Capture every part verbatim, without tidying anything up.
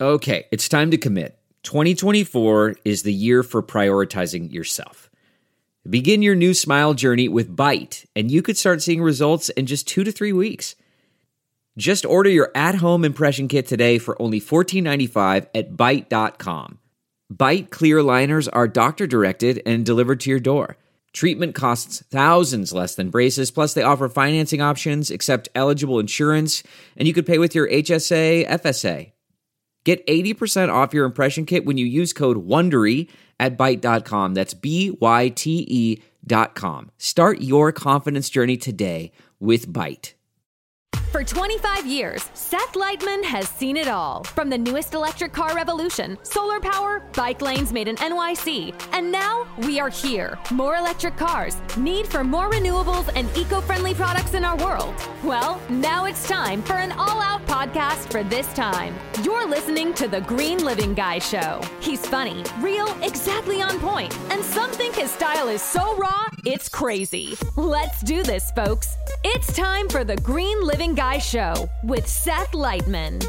Okay, it's time to commit. twenty twenty-four is the year for prioritizing yourself. Begin your new smile journey with Byte, and you could start seeing results in just two to three weeks. Just order your at-home impression kit today for only fourteen ninety-five at byte dot com. Byte clear aligners are doctor-directed and delivered to your door. Treatment costs thousands less than braces, plus they offer financing options, accept eligible insurance, and you could pay with your H S A, F S A. Get eighty percent off your impression kit when you use code WONDERY at byte dot com. That's B Y T E dot com. Start your confidence journey today with Byte. For twenty-five years, Seth Leitman has seen it all. From the newest electric car revolution, solar power, bike lanes made in N Y C. And now we are here. More electric cars, need for more renewables and eco-friendly products in our world. Well, now it's time for an all-out podcast for this time. You're listening to The Green Living Guy Show. He's funny, real, exactly on point, and some think his style is so raw, it's crazy. Let's do this, folks. It's time for The Green Living Guy Show with Seth Leitman.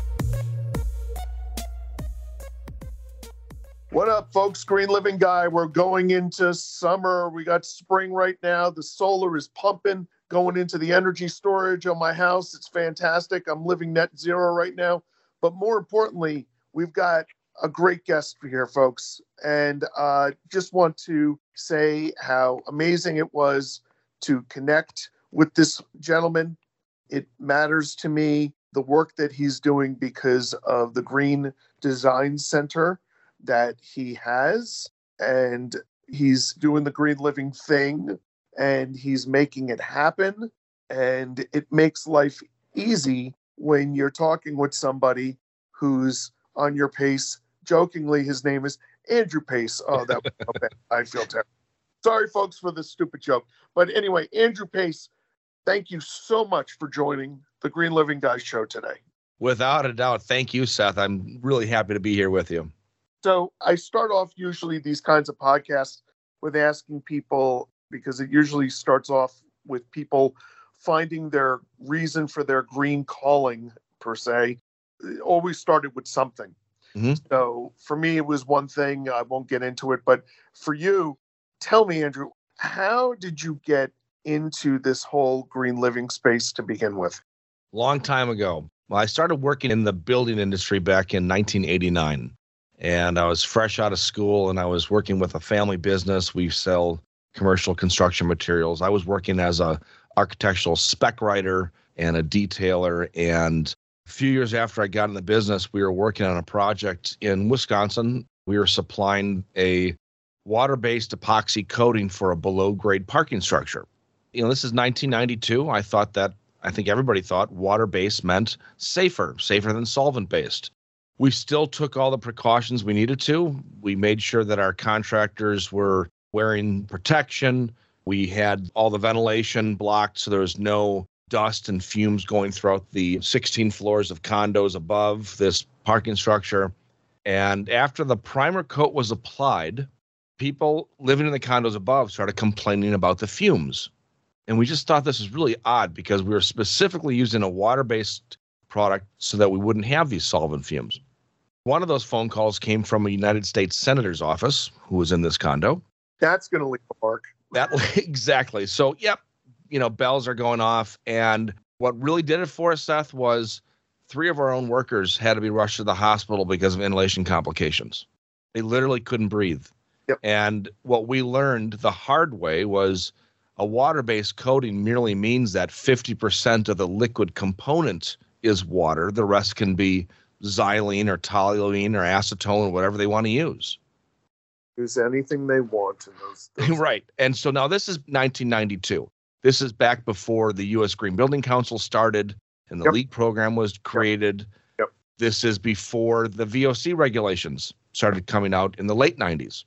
What up, folks? Green Living Guy. We're going into summer. We got spring right now. The solar is pumping, going into the energy storage on my house. It's fantastic. I'm living net zero right now. But more importantly, we've got a great guest here, folks. And uh, just want to say how amazing it was to connect with this gentleman. It matters to me, the work that he's doing, because of the Green Design Center that he has. And he's doing the green living thing, and he's making it happen. And it makes life easy when you're talking with somebody who's on your pace. Jokingly, his name is Andrew Pace. Oh, that was okay. I feel terrible. Sorry, folks, for the stupid joke. But anyway, Andrew Pace, thank you so much for joining the Green Living Guy Show today. Without a doubt. Thank you, Seth. I'm really happy to be here with you. So I start off usually these kinds of podcasts with asking people, because it usually starts off with people finding their reason for their green calling, per se. It always started with something. Mm-hmm. So for me, it was one thing. I won't get into it. But for you, tell me, Andrew, how did you get into this whole green living space to begin with? Long time ago. Well, I started working in the building industry back in nineteen eighty-nine. And I was fresh out of school, and I was working with a family business. We sell commercial construction materials. I was working as a architectural spec writer and a detailer. And a few years after I got in the business, we were working on a project in Wisconsin. We were supplying a water-based epoxy coating for a below-grade parking structure. You know, this is nineteen ninety-two. I thought that, I think everybody thought water-based meant safer, safer than solvent-based. We still took all the precautions we needed to. We made sure that our contractors were wearing protection. We had all the ventilation blocked so there was no dust and fumes going throughout the sixteen floors of condos above this parking structure. And after the primer coat was applied, people living in the condos above started complaining about the fumes. And we just thought this was really odd because we were specifically using a water-based product so that we wouldn't have these solvent fumes. One of those phone calls came from a United States Senator's office who was in this condo. That's going to leave a mark. That exactly. So, yep, you know, bells are going off. And what really did it for us, Seth, was three of our own workers had to be rushed to the hospital because of inhalation complications. They literally couldn't breathe. Yep. And what we learned the hard way was a water-based coating merely means that fifty percent of the liquid component is water. The rest can be xylene or toluene or acetone or whatever they want to use. Use anything they want in those, those. Right. And so now this is nineteen ninety-two. This is back before the U S Green Building Council started and the yep. LEED program was created. Yep. Yep. This is before the V O C regulations started coming out in the late nineties.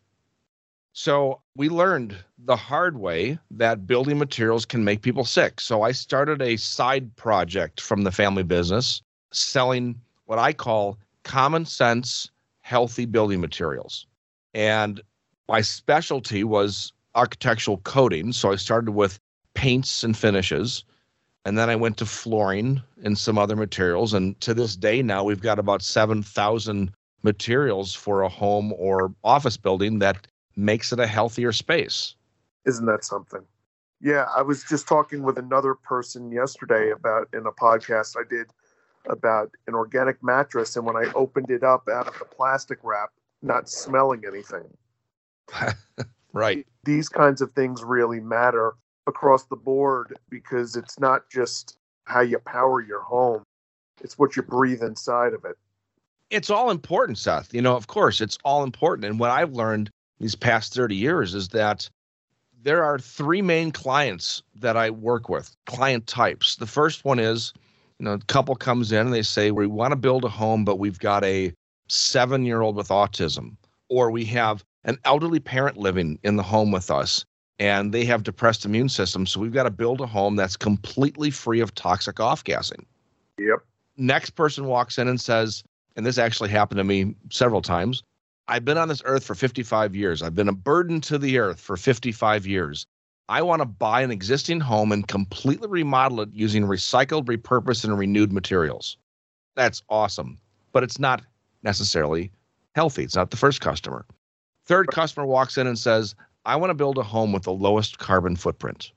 So we learned the hard way that building materials can make people sick. So I started a side project from the family business selling what I call common sense, healthy building materials. And my specialty was architectural coating. So I started with paints and finishes. And then I went to flooring and some other materials. And to this day now, we've got about seven thousand materials for a home or office building that makes it a healthier space. Isn't that something? Yeah, I was just talking with another person yesterday about in a podcast I did about an organic mattress. And when I opened it up out of the plastic wrap, not smelling anything. Right. These kinds of things really matter across the board because it's not just how you power your home. It's what you breathe inside of it. It's all important, Seth. You know, of course, it's all important. And what I've learned these past thirty years is that there are three main clients that I work with, client types. The first one is, you know, a couple comes in and they say, we want to build a home, but we've got a seven-year-old with autism, or we have an elderly parent living in the home with us, and they have depressed immune systems. So we've got to build a home that's completely free of toxic off-gassing. Yep. Next person walks in and says, and this actually happened to me several times, I've been on this earth for fifty-five years. I've been a burden to the earth for fifty-five years. I want to buy an existing home and completely remodel it using recycled, repurposed, and renewed materials. That's awesome, but it's not necessarily healthy. It's not the first customer. Third customer walks in and says, I want to build a home with the lowest carbon footprint.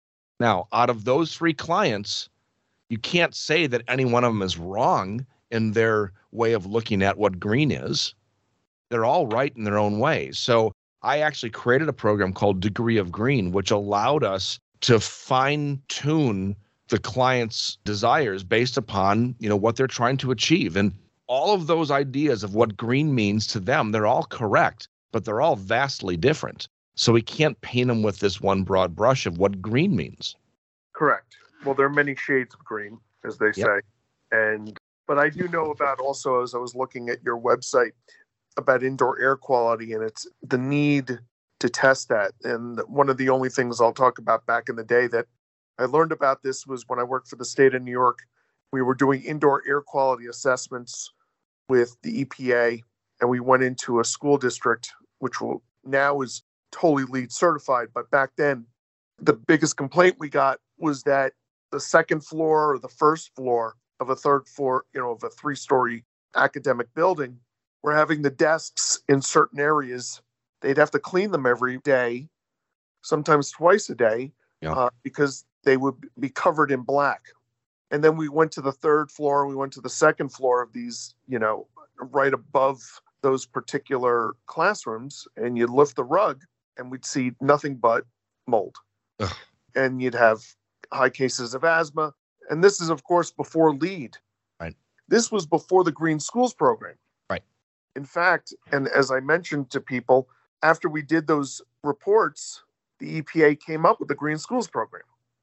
Now, out of those three clients, you can't say that any one of them is wrong in their way of looking at what green is. They're all right in their own way. So I actually created a program called Degree of Green, which allowed us to fine tune the client's desires based upon, you know, what they're trying to achieve. And all of those ideas of what green means to them, they're all correct, but they're all vastly different. So we can't paint them with this one broad brush of what green means. Correct. Well, there are many shades of green, as they say. Yep. And but I do know about also, as I was looking at your website, about indoor air quality, and it's the need to test that. And one of the only things I'll talk about back in the day that I learned about this was when I worked for the state of New York. We were doing indoor air quality assessments with the E P A, and we went into a school district, which will, now is totally LEED certified. But back then, the biggest complaint we got was that the second floor or the first floor of a third floor, you know, of a three-story academic building, we're having the desks in certain areas. They'd have to clean them every day, sometimes twice a day, yeah. uh, because they would be covered in black. And then we went to the third floor, and we went to the second floor of these, you know, right above those particular classrooms, and you'd lift the rug, and we'd see nothing but mold. Ugh. And you'd have high cases of asthma. And this is, of course, before LEED. Right. This was before the Green Schools program. Right. In fact, and as I mentioned to people, after we did those reports, the E P A came up with the Green Schools program.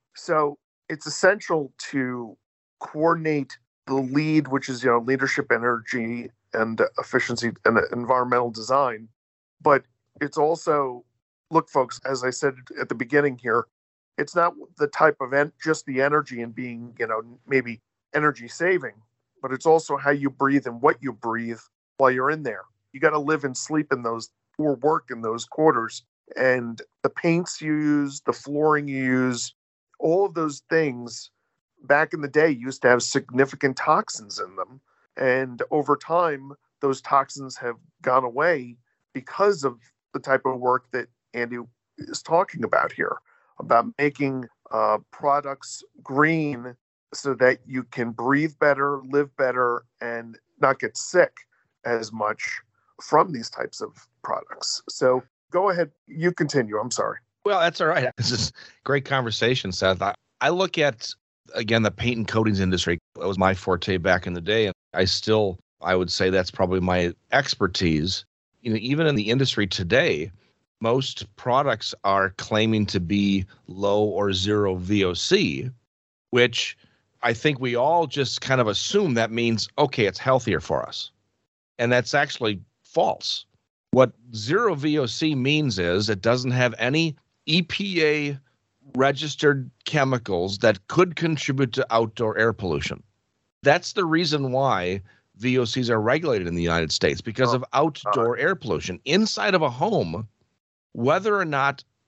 So it's essential to coordinate the LEED, which is, you know, leadership, energy, and efficiency and environmental design. But it's also, look, folks, as I said at the beginning here, it's not the type of en- just the energy and being, you know, maybe energy saving, but it's also how you breathe and what you breathe while you're in there. You got to live and sleep in those, or work in those quarters. And the paints you use, the flooring you use, all of those things back in the day used to have significant toxins in them. And over time, those toxins have gone away because of the type of work that Andy is talking about here, about making uh, products green so that you can breathe better, live better, and not get sick as much from these types of products. So go ahead. You continue. I'm sorry. Well, that's all right. This is great conversation, Seth. I, I look at, again, the paint and coatings industry. That was my forte back in the day. And I still, I would say that's probably my expertise. You know, even in the industry today, most products are claiming to be low or zero V O C, which I think we all just kind of assume that means, okay, it's healthier for us. And that's actually false. What zero V O C means is it doesn't have any E P A registered chemicals that could contribute to outdoor air pollution. That's the reason why V O Cs are regulated in the United States, because of outdoor air pollution. Inside of a home, whether or not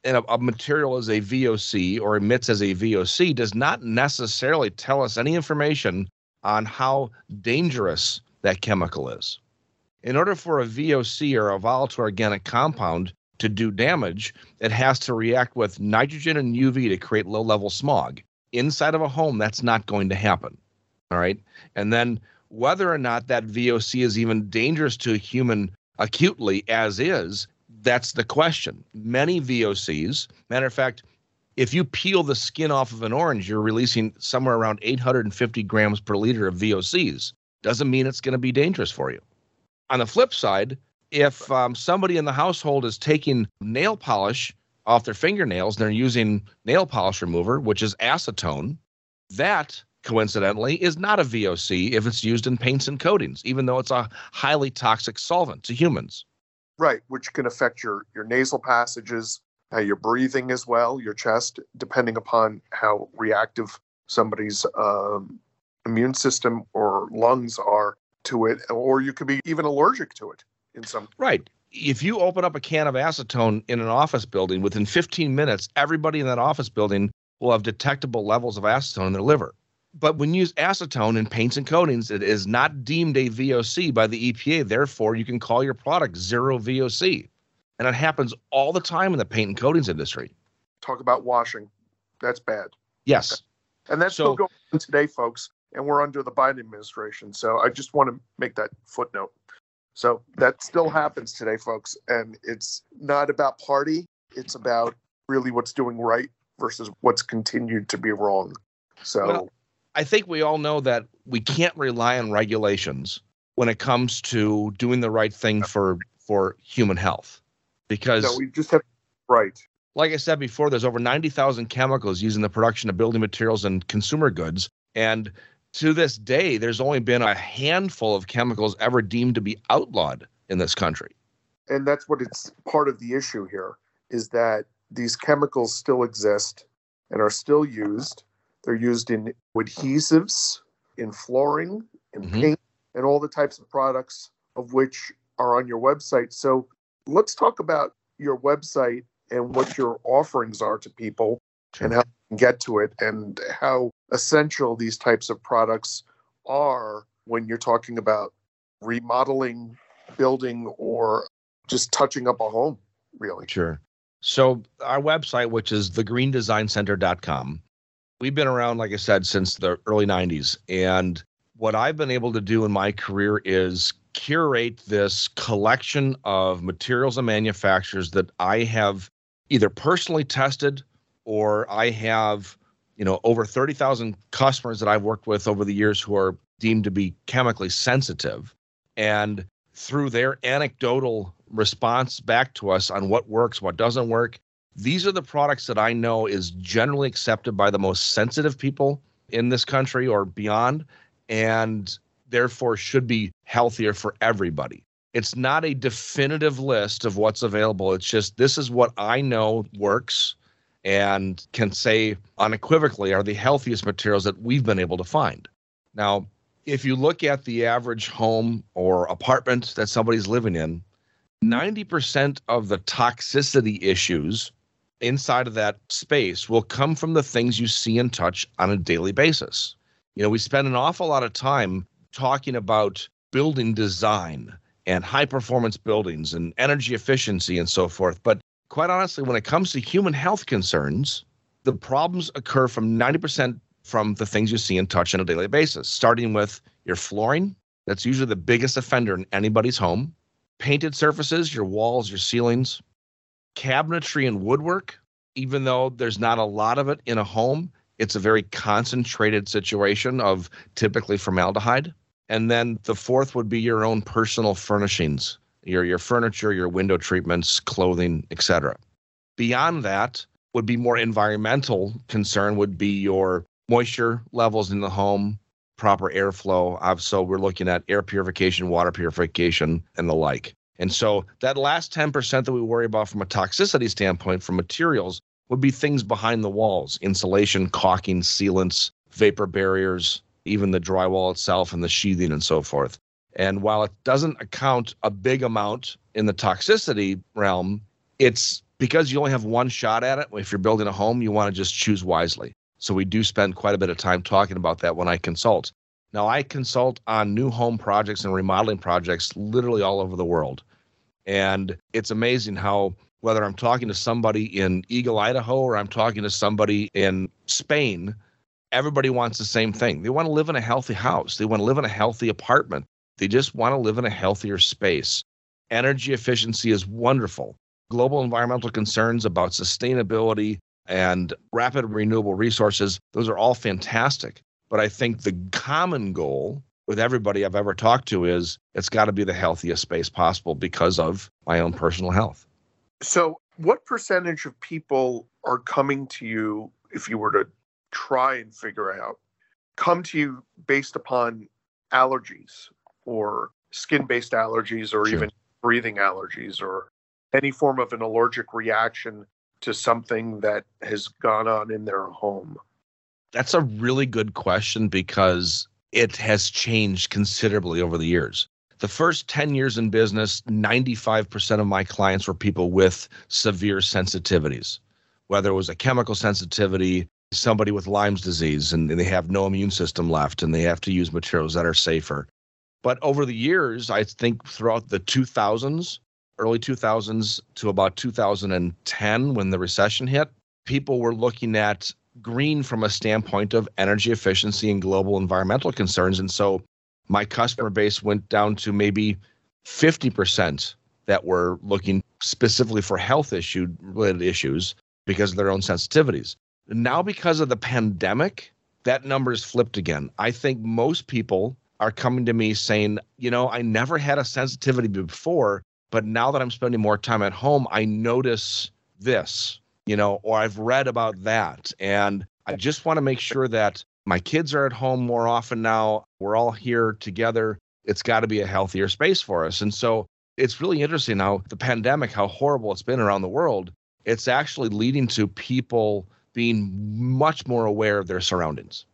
and a, a material is a V O C or emits as a V O C does not necessarily tell us any information on how dangerous that chemical is. In order for a V O C or a volatile organic compound to do damage, it has to react with nitrogen and U V to create low-level smog. Inside of a home, that's not going to happen. All right. And then whether or not that V O C is even dangerous to a human acutely as is, that's the question. Many V O Cs, matter of fact, if you peel the skin off of an orange, you're releasing somewhere around eight hundred fifty grams per liter of V O Cs. Doesn't mean it's going to be dangerous for you. On the flip side, if um, somebody in the household is taking nail polish off their fingernails and they're using nail polish remover, which is acetone, that coincidentally is not a V O C if it's used in paints and coatings, even though it's a highly toxic solvent to humans. Right, which can affect your, your nasal passages, how you're breathing as well, your chest, depending upon how reactive somebody's um, immune system or lungs are to it, or you could be even allergic to it in some. Right. If you open up a can of acetone in an office building, within fifteen minutes, everybody in that office building will have detectable levels of acetone in their liver. But when you use acetone in paints and coatings, it is not deemed a V O C by the E P A. Therefore, you can call your product zero V O C. And it happens all the time in the paint and coatings industry. Talk about washing. That's bad. Yes. And that's So- still going on today, folks. And we're under the Biden administration. So I just want to make that footnote. So that still happens today, folks. And it's not about party. It's about really what's doing right versus what's continued to be wrong. So Well, I think we all know that we can't rely on regulations when it comes to doing the right thing for, for human health. Because, no, we just have right. like I said before, there's over ninety thousand chemicals used in the production of building materials and consumer goods. And to this day, there's only been a handful of chemicals ever deemed to be outlawed in this country. And that's what it's part of the issue here is that these chemicals still exist and are still used. They're used in adhesives, in flooring, in Mhm. paint, and all the types of products of which are on your website. So let's talk about your website and what your offerings are to people and how you can get to it and how essential these types of products are when you're talking about remodeling, building, or just touching up a home, really. Sure. So our website, which is the green design center dot com, we've been around, like I said, since the early nineties. And what I've been able to do in my career is curate this collection of materials and manufacturers that I have either personally tested or I have, you know, over thirty thousand customers that I've worked with over the years who are deemed to be chemically sensitive. And through their anecdotal response back to us on what works, what doesn't work, these are the products that I know is generally accepted by the most sensitive people in this country or beyond, and therefore should be healthier for everybody. It's not a definitive list of what's available. It's just, this is what I know works and can say unequivocally are the healthiest materials that we've been able to find. Now, if you look at the average home or apartment that somebody's living in, ninety percent of the toxicity issues inside of that space will come from the things you see and touch on a daily basis. You know, we spend an awful lot of time talking about building design and high performance buildings and energy efficiency and so forth. But quite honestly, when it comes to human health concerns, the problems occur from ninety percent from the things you see and touch on a daily basis, starting with your flooring. That's usually the biggest offender in anybody's home. Painted surfaces, your walls, your ceilings, cabinetry and woodwork. Even though there's not a lot of it in a home, it's a very concentrated situation of typically formaldehyde. And then the fourth would be your own personal furnishings, your, your furniture, your window treatments, clothing, et cetera. Beyond that would be more environmental concern would be your moisture levels in the home, proper airflow. So we're looking at air purification, water purification, and the like. And so that last ten percent that we worry about from a toxicity standpoint from materials would be things behind the walls, insulation, caulking, sealants, vapor barriers, even the drywall itself and the sheathing and so forth. And while it doesn't account a big amount in the toxicity realm, it's because you only have one shot at it. If you're building a home, you want to just choose wisely. So we do spend quite a bit of time talking about that when I consult. Now, I consult on new home projects and remodeling projects literally all over the world. And it's amazing how, whether I'm talking to somebody in Eagle, Idaho, or I'm talking to somebody in Spain, everybody wants the same thing. They want to live in a healthy house. They want to live in a healthy apartment. They just want to live in a healthier space. Energy efficiency is wonderful. Global environmental concerns about sustainability and rapid renewable resources, those are all fantastic. But I think the common goal with everybody I've ever talked to is it's got to be the healthiest space possible because of my own personal health. So what percentage of people are coming to you, if you were to try and figure out, come to you based upon allergies or skin-based allergies or Sure. even breathing allergies or any form of an allergic reaction to something that has gone on in their home? That's a really good question because it has changed considerably over the years. The first ten years in business, ninety-five percent of my clients were people with severe sensitivities, whether it was a chemical sensitivity, somebody with Lyme's disease, and they have no immune system left, and they have to use materials that are safer. But over the years, I think throughout the two thousands, early two thousands to about two thousand ten, when the recession hit, people were looking at green from a standpoint of energy efficiency and global environmental concerns. And so my customer base went down to maybe fifty percent that were looking specifically for health issue related issues because of their own sensitivities. Now, because of the pandemic, that number is flipped again. I think most people are coming to me saying, you know, I never had a sensitivity before, but now that I'm spending more time at home, I notice this, you know, or I've read about that. And I just want to make sure that my kids are at home more often now. We're all here together. It's got to be a healthier space for us. And so it's really interesting how the pandemic, how horrible it's been around the world, it's actually leading to people being much more aware of their surroundings.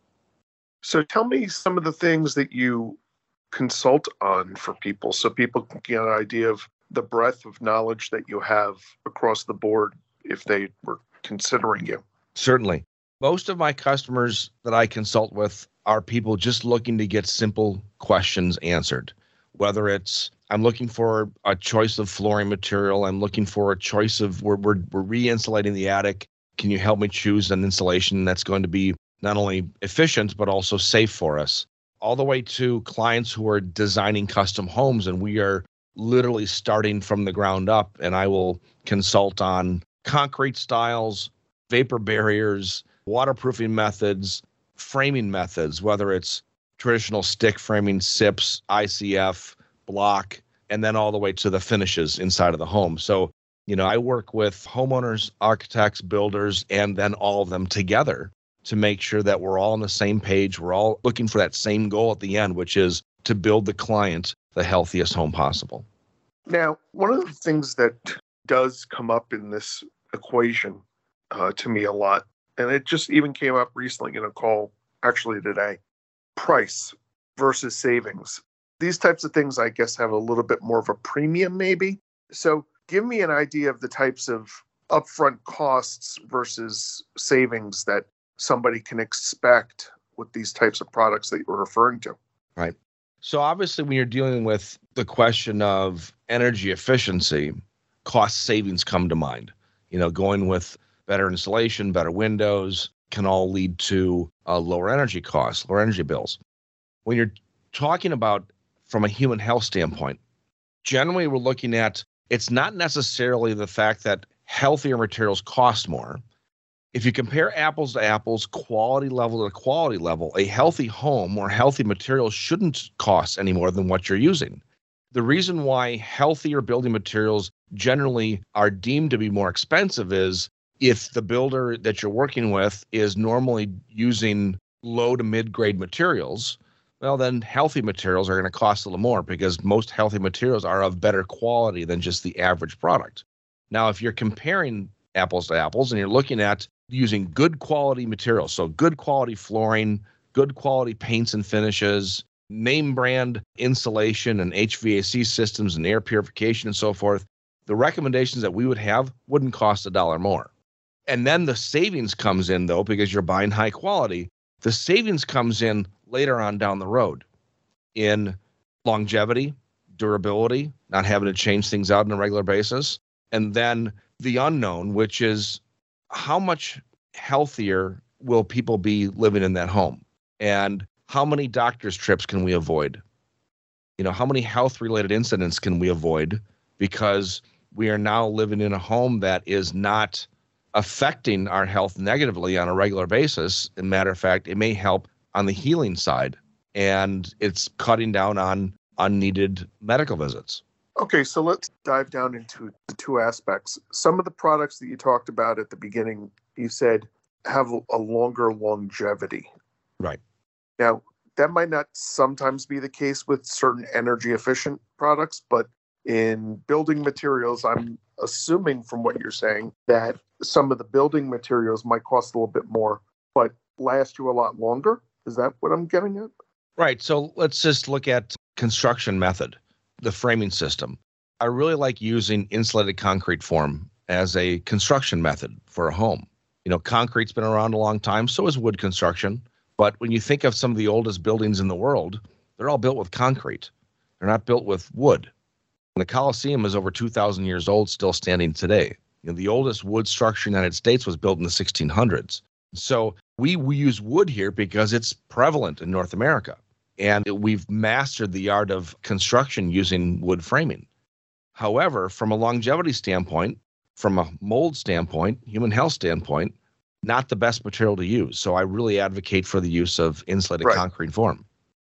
So tell me some of the things that you consult on for people so people can get an idea of the breadth of knowledge that you have across the board if they were considering you. Certainly. Most of my customers that I consult with are people just looking to get simple questions answered. Whether it's, I'm looking for a choice of flooring material, I'm looking for a choice of, we're, we're, we're re-insulating the attic. Can you help me choose an insulation that's going to be not only efficient, but also safe for us? All the way to clients who are designing custom homes, and we are literally starting from the ground up, and I will consult on concrete styles, vapor barriers, waterproofing methods, framing methods, whether it's traditional stick framing, S I Ps, I C F, block, and then all the way to the finishes inside of the home. So, you know, I work with homeowners, architects, builders, and then all of them together to make sure that we're all on the same page. We're all looking for that same goal at the end, which is to build the client the healthiest home possible. Now, one of the things that does come up in this equation uh, to me a lot, and it just even came up recently in a call actually today, price versus savings. These types of things, I guess, have a little bit more of a premium maybe. So give me an idea of the types of upfront costs versus savings that somebody can expect with these types of products that you're referring to. Right. So obviously when you're dealing with the question of energy efficiency, cost savings come to mind. You know, going with better insulation, better windows can all lead to uh, lower energy costs, lower energy bills. When you're talking about from a human health standpoint, generally we're looking at, it's not necessarily the fact that healthier materials cost more. If you compare apples to apples, quality level to quality level, a healthy home or healthy materials shouldn't cost any more than what you're using. The reason why healthier building materials generally are deemed to be more expensive is if the builder that you're working with is normally using low to mid-grade materials, well, then healthy materials are going to cost a little more because most healthy materials are of better quality than just the average product. Now, if you're comparing apples to apples and you're looking at using good quality materials, so good quality flooring, good quality paints and finishes, name brand insulation and H V A C systems and air purification and so forth, the recommendations that we would have wouldn't cost a dollar more. And then the savings comes in, though, because you're buying high quality. The savings comes in later on down the road in longevity, durability, not having to change things out on a regular basis. And then the unknown, which is how much healthier will people be living in that home? And how many doctor's trips can we avoid? You know, how many health-related incidents can we avoid because we are now living in a home that is not affecting our health negatively on a regular basis? As a matter of fact, it may help on the healing side, and it's cutting down on unneeded medical visits. Okay, so let's dive down into the two aspects. Some of the products that you talked about at the beginning, you said have a longer longevity. Right. Now, that might not sometimes be the case with certain energy efficient products, but in building materials, I'm assuming from what you're saying that some of the building materials might cost a little bit more, but last you a lot longer. Is that what I'm getting at? Right. So let's just look at construction method, the framing system. I really like using insulated concrete form as a construction method for a home. You know, concrete's been around a long time, so is wood construction. But when you think of some of the oldest buildings in the world, they're all built with concrete. They're not built with wood. And the Colosseum is over two thousand years old, still standing today. You know, the oldest wood structure in the United States was built in the sixteen hundreds. So we, we use wood here because it's prevalent in North America. And we've mastered the art of construction using wood framing. However, from a longevity standpoint, from a mold standpoint, human health standpoint, not the best material to use. So I really advocate for the use of insulated Right. concrete form.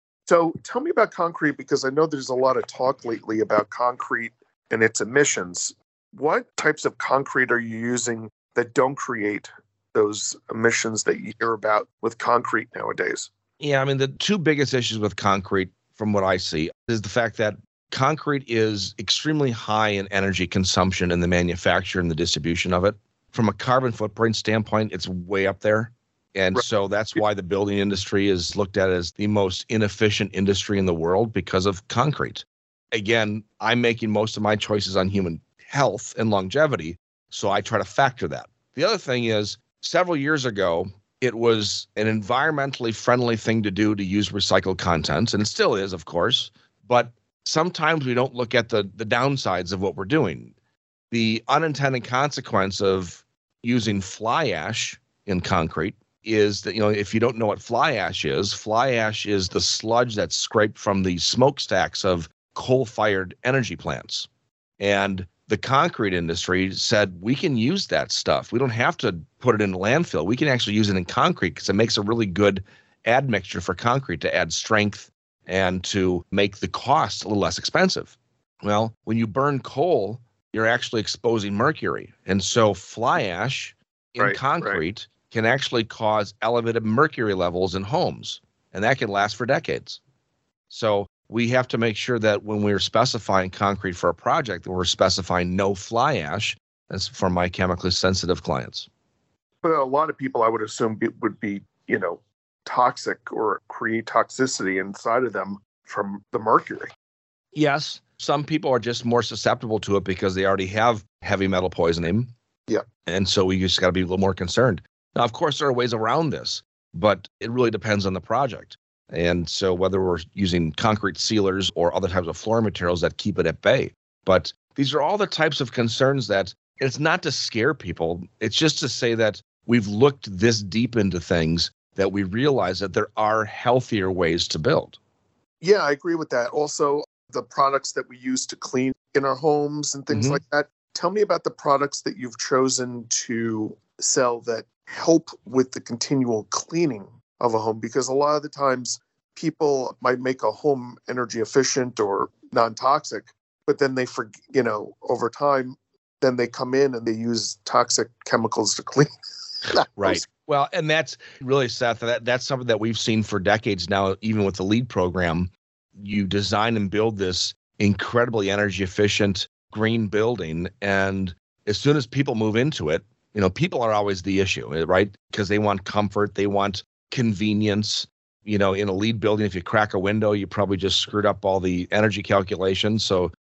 So tell me about concrete, because I know there's a lot of talk lately about concrete and its emissions. What types of concrete are you using that don't create those emissions that you hear about with concrete nowadays? Yeah, I mean, the two biggest issues with concrete, from what I see, is the fact that concrete is extremely high in energy consumption in the manufacture and the distribution of it. From a carbon footprint standpoint, it's way up there. And Right. so that's why the building industry is looked at as the most inefficient industry in the world because of concrete. Again, I'm making most of my choices on human health and longevity, so I try to factor that. The other thing is, several years ago, it was an environmentally friendly thing to do to use recycled contents, and it still is, of course, but sometimes we don't look at the, the downsides of what we're doing. The unintended consequence of using fly ash in concrete is that, you know, if you don't know what fly ash is, fly ash is the sludge that's scraped from the smokestacks of coal-fired energy plants. And the concrete industry said, we can use that stuff. We don't have to put it in a landfill. We can actually use it in concrete because it makes a really good admixture for concrete to add strength and to make the cost a little less expensive. Well, when you burn coal, you're actually exposing mercury. And so fly ash in Right, concrete right. can actually cause elevated mercury levels in homes, and that can last for decades. So we have to make sure that when we're specifying concrete for a project, that we're specifying no fly ash, as for my chemically sensitive clients. But a lot of people, I would assume, be, would be, you know, toxic or create toxicity inside of them from the mercury. Yes, some people are just more susceptible to it because they already have heavy metal poisoning. Yeah. And so we just got to be a little more concerned. Now, of course, there are ways around this, but it really depends on the project. And so whether we're using concrete sealers or other types of floor materials that keep it at bay. But these are all the types of concerns that it's not to scare people. It's just to say that we've looked this deep into things that we realize that there are healthier ways to build. Yeah, I agree with that. Also, the products that we use to clean in our homes and things Mhm. like that. Tell me about the products that you've chosen to sell that help with the continual cleaning of a home, because a lot of the times people might make a home energy efficient or non-toxic, but then they forget, you know, over time, then they come in and they use toxic chemicals to clean. Right. Well, and that's really, Seth, that, that's something that we've seen for decades now, even with the LEED program. You design and build this incredibly energy efficient green building. And as soon as people move into it, you know, people are always the issue, right? Because they want comfort, they want convenience. You know, in a LEED building, if you crack a window, you probably just screwed up all the energy calculations. So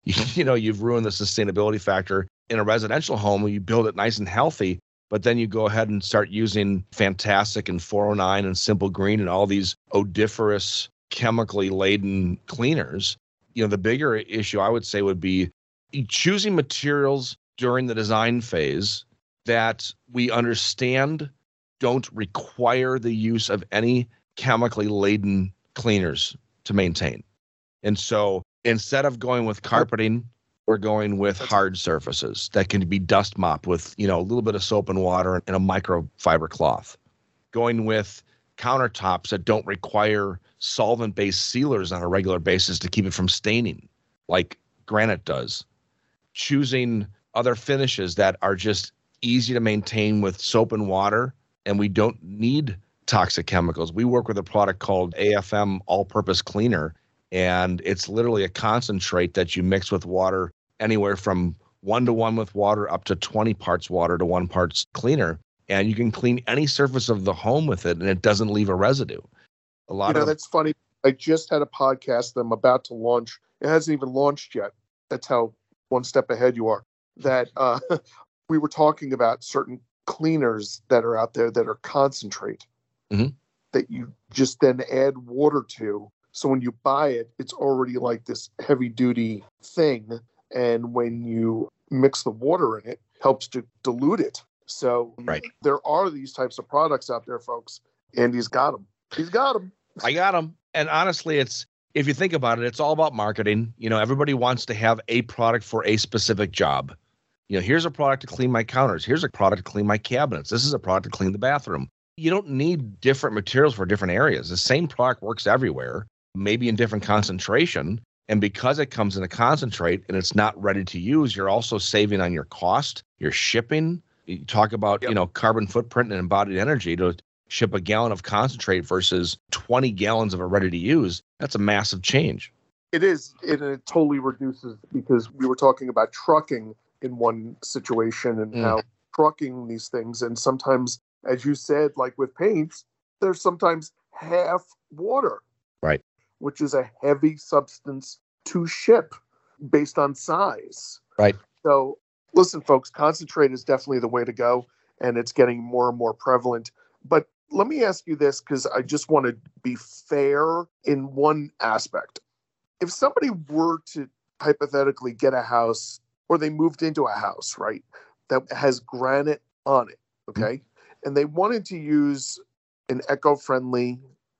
You, you know, you've ruined the sustainability factor. In a residential home, you build it nice and healthy, but then you go ahead and start using Fantastic and four oh nine and Simple Green and all these odoriferous, chemically laden cleaners. You know, the bigger issue I would say would be choosing materials during the design phase that we understand don't require the use of any chemically laden cleaners to maintain. And so instead of going with carpeting, we're going with hard surfaces that can be dust mopped with, you know, a little bit of soap and water and a microfiber cloth. Going with countertops that don't require solvent-based sealers on a regular basis to keep it from staining, like granite does. Choosing other finishes that are just easy to maintain with soap and water, and we don't need toxic chemicals. We work with a product called A F M All-Purpose Cleaner, and it's literally a concentrate that you mix with water, anywhere from one to one with water up to twenty parts water to one parts cleaner. And you can clean any surface of the home with it, and it doesn't leave a residue. A lot you know, of that's funny. I just had a podcast that I'm about to launch. It hasn't even launched yet. That's how one step ahead you are. That uh, we were talking about certain cleaners that are out there that are concentrate, mm-hmm. that you just then add water to. So when you buy it, it's already like this heavy duty thing. And when you mix the water in it, it helps to dilute it. So right. there are these types of products out there, folks. Andy's got them. He's got them. I got them. And honestly, it's, if you think about it, it's all about marketing. You know, everybody wants to have a product for a specific job. You know, here's a product to clean my counters. Here's a product to clean my cabinets. This is a product to clean the bathroom. You don't need different materials for different areas. The same product works everywhere, maybe in different concentration. And because it comes in a concentrate and it's not ready to use, you're also saving on your cost, your shipping. You talk about, yep. you know, carbon footprint and embodied energy to ship a gallon of concentrate versus twenty gallons of a ready to use. That's a massive change. It is. It, it totally reduces, because we were talking about trucking in one situation and mm. how trucking these things. And sometimes, as you said, like with paints, there's sometimes half water. Right. Which is a heavy substance to ship based on size. Right. So listen, folks, concentrate is definitely the way to go, and it's getting more and more prevalent. But let me ask you this, because I just want to be fair in one aspect. If somebody were to hypothetically get a house, or they moved into a house, right, that has granite on it, okay, mm-hmm. and they wanted to use an eco-friendly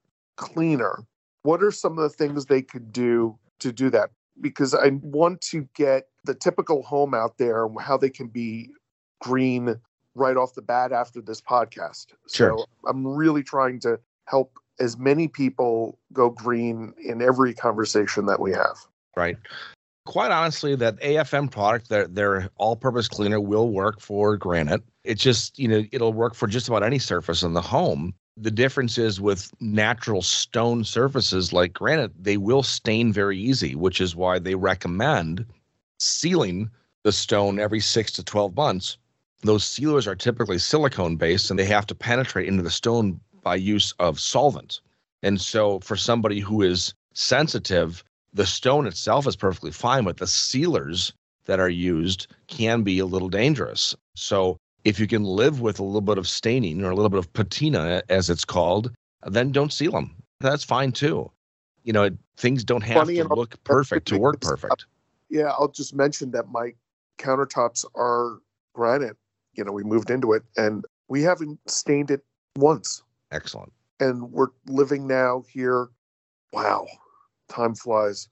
cleaner, what are some of the things they could do to do that? Because I want to get the typical home out there and how they can be green right off the bat after this podcast. Sure. So I'm really trying to help as many people go green in every conversation that we have. Right. Quite honestly, that A F M product, their, their all-purpose cleaner will work for granite. It's just, you know, it'll work for just about any surface in the home. The difference is with natural stone surfaces like granite, they will stain very easy, which is why they recommend sealing the stone every six to twelve months. Those sealers are typically silicone-based, and they have to penetrate into the stone by use of solvent. And so for somebody who is sensitive, the stone itself is perfectly fine, but the sealers that are used can be a little dangerous. So if you can live with a little bit of staining or a little bit of patina, as it's called, then don't seal them. That's fine too. You know, things don't have Funny to look perfect to work perfect. Yeah, I'll just mention that my countertops are granite. You know, we moved into it and we haven't stained it once. Excellent. And we're living now here. Wow, time flies.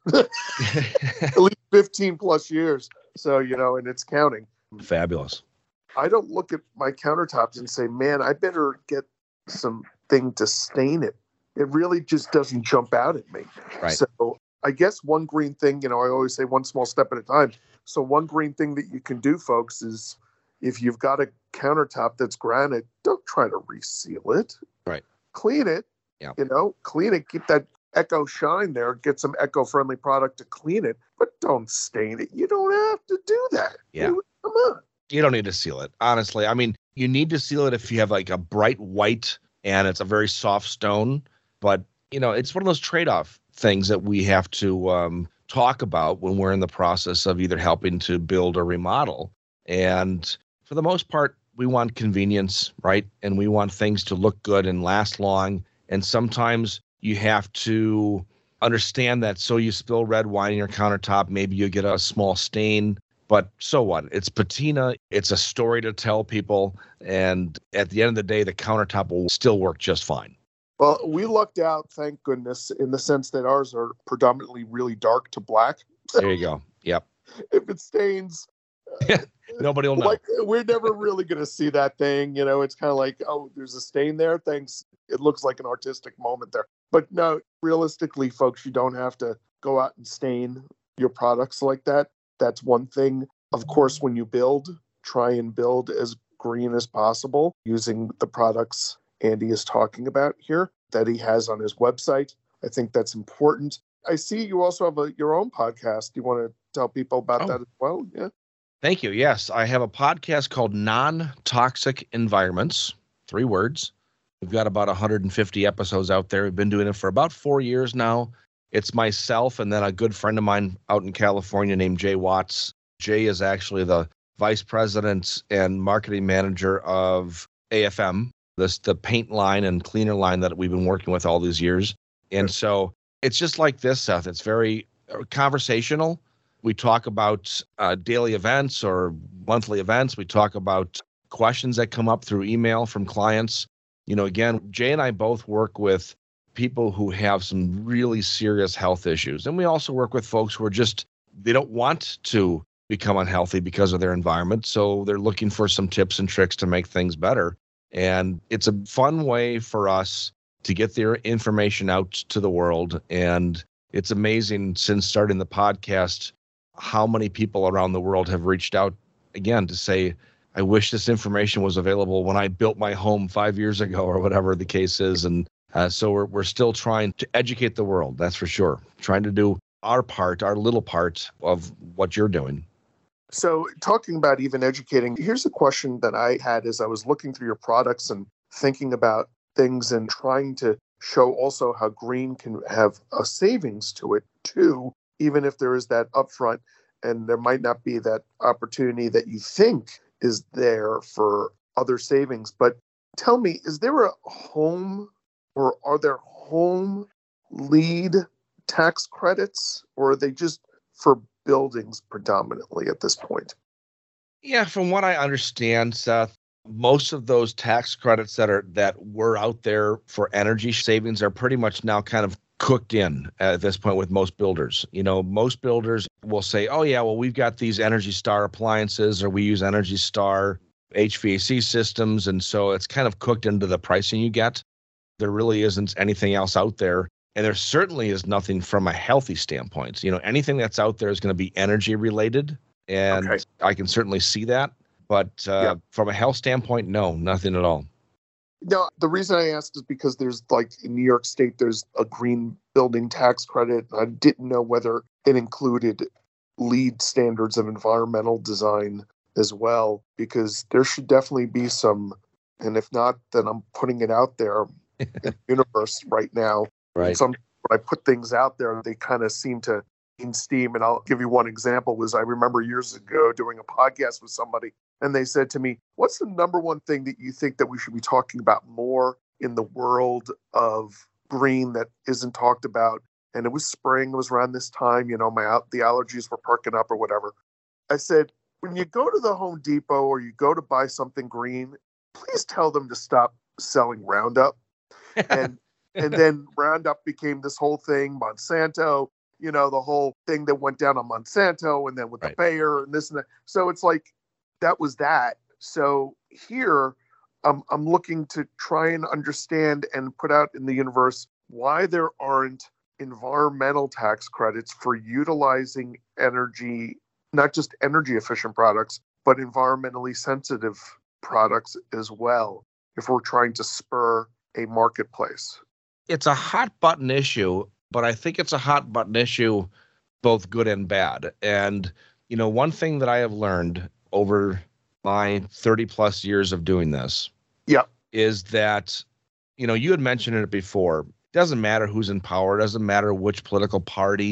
At least fifteen plus years. So, you know, and it's counting. Fabulous. I don't look at my countertops and say, man, I better get something to stain it. It really just doesn't jump out at me. Right. So I guess one green thing, you know, I always say one small step at a time. So one green thing that you can do, folks, is if you've got a countertop that's granite, don't try to reseal it. Right. Clean it. Yeah. You know, clean it. Keep that eco shine there. Get some eco-friendly product to clean it, but don't stain it. You don't have to do that. Yeah. You, come on. You don't need to seal it, honestly. I mean, you need to seal it if you have like a bright white and it's a very soft stone. But, you know, it's one of those trade-off things that we have to um, talk about when we're in the process of either helping to build or remodel. And for the most part, we want convenience, right? And we want things to look good and last long. And sometimes you have to understand that. So you spill red wine on your countertop, maybe you get a small stain, but so what? It's patina. It's a story to tell people. And at the end of the day, the countertop will still work just fine. Well, we lucked out, thank goodness, in the sense that ours are predominantly really dark to black. There you go. Yep. If it stains, uh, nobody will know. Like, we're never really going to see that thing. You know, it's kind of like, oh, there's a stain there. Thanks. It looks like an artistic moment there. But no, realistically, folks, you don't have to go out and stain your products like that. That's one thing. Of course, when you build, try and build as green as possible using the products Andy is talking about here that he has on his website. I think that's important. I see you also have a, your own podcast. Do you want to tell people about oh. that as well? Yeah. Thank you. Yes, I have a podcast called Non-Toxic Environments, three words. We've got about one hundred fifty episodes out there. We've been doing it for about four years now. It's myself and then a good friend of mine out in California named Jay Watts. Jay is actually the vice president and marketing manager of A F M, this the paint line and cleaner line that we've been working with all these years. And right. so it's just like this, Seth. It's very conversational. We talk about uh, daily events or monthly events. We talk about questions that come up through email from clients. You know, again, Jay and I both work with people who have some really serious health issues. And we also work with folks who are just, they don't want to become unhealthy because of their environment. So they're looking for some tips and tricks to make things better. And it's a fun way for us to get their information out to the world. And it's amazing since starting the podcast, how many people around the world have reached out again to say, I wish this information was available when I built my home five years ago or whatever the case is. And uh, so we're we're still trying to educate the world. That's for sure. Trying to do our part, our little part of what you're doing. So talking about even educating, here's a question that I had as I was looking through your products and thinking about things and trying to show also how green can have a savings to it too, even if there is that upfront and there might not be that opportunity that you think is there for other savings. But tell me, is there a home or are there home lead tax credits, or are they just for buildings predominantly at this point? Yeah, from what I understand, Seth, most of those tax credits that are that were out there for energy savings are pretty much now kind of cooked in at this point with most builders. You know, most builders will say, oh yeah, well, we've got these Energy Star appliances, or we use Energy Star H V A C systems. And so it's kind of cooked into the pricing you get. There really isn't anything else out there. And there certainly is nothing from a healthy standpoint. You know, anything that's out there is going to be energy related. And okay. I can certainly see that. But uh, yeah. from a health standpoint, no, nothing at all. No, the reason I asked is because there's like in New York State, there's a green building tax credit. I didn't know whether it included LEED standards of environmental design as well, because there should definitely be some, and if not, then I'm putting it out there in the universe right now. Right. Some, when I put things out there, they kind of seem to gain steam. And I'll give you one example was I remember years ago doing a podcast with somebody, and they said to me, what's the number one thing that you think that we should be talking about more in the world of green that isn't talked about? And it was spring. It was around this time, you know, my the allergies were perking up or whatever. I said, when you go to the Home Depot or you go to buy something green, please tell them to stop selling Roundup. And and then Roundup became this whole thing, Monsanto, you know, the whole thing that went down on Monsanto and then with right. the Bayer and this and that. So it's like, that was that. So here, um, I'm looking to try and understand and put out in the universe why there aren't environmental tax credits for utilizing energy, not just energy efficient products, but environmentally sensitive products as well, if we're trying to spur a marketplace. It's a hot button issue, but I think it's a hot button issue, both good and bad. And, you know, one thing that I have learned over my thirty plus years of doing this yeah. is that, you know, you had mentioned it before. It doesn't matter who's in power. It doesn't matter which political party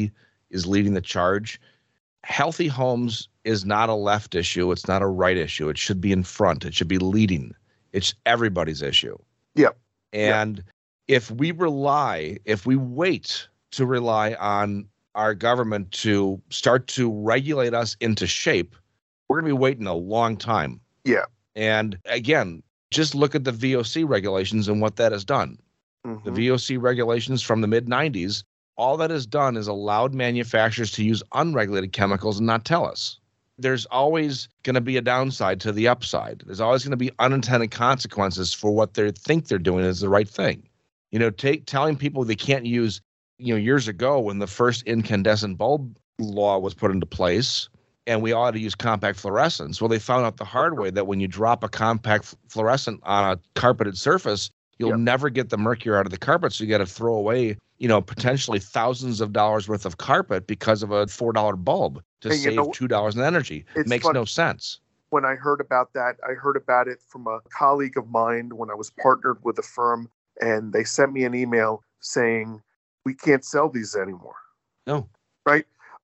is leading the charge. Healthy homes is not a left issue. It's not a right issue. It should be in front. It should be leading. It's everybody's issue. Yep. And yep. if we rely, if we wait to rely on our government to start to regulate us into shape, we're going to be waiting a long time. Yeah. And again, just look at the V O C regulations and what that has done. Mm-hmm. The V O C regulations from the mid nineties, all that has done is allowed manufacturers to use unregulated chemicals and not tell us. There's always going to be a downside to the upside. There's always going to be unintended consequences for what they think they're doing is the right thing. You know, take telling people they can't use, you know, years ago when the first incandescent bulb law was put into place and we all had to use compact fluorescents. Well, they found out the hard way that when you drop a compact fluorescent on a carpeted surface, you'll yep. never get the mercury out of the carpet. So you got to throw away, you know, potentially thousands of dollars worth of carpet because of a four dollar bulb to and save you know, two dollars in energy. It makes fun. no sense. When I heard about that, I heard about it from a colleague of mine when I was partnered with a firm, and they sent me an email saying, we can't sell these anymore. No. Right?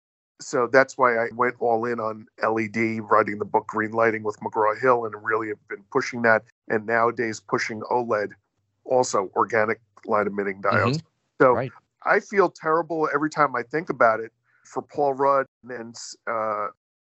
So that's why I went all in on L E D, writing the book Green Lighting with McGraw-Hill, and really have been pushing that. And nowadays pushing OLED, also organic light emitting diodes. Mm-hmm. So right. I feel terrible every time I think about it for Paul Rudd. And uh,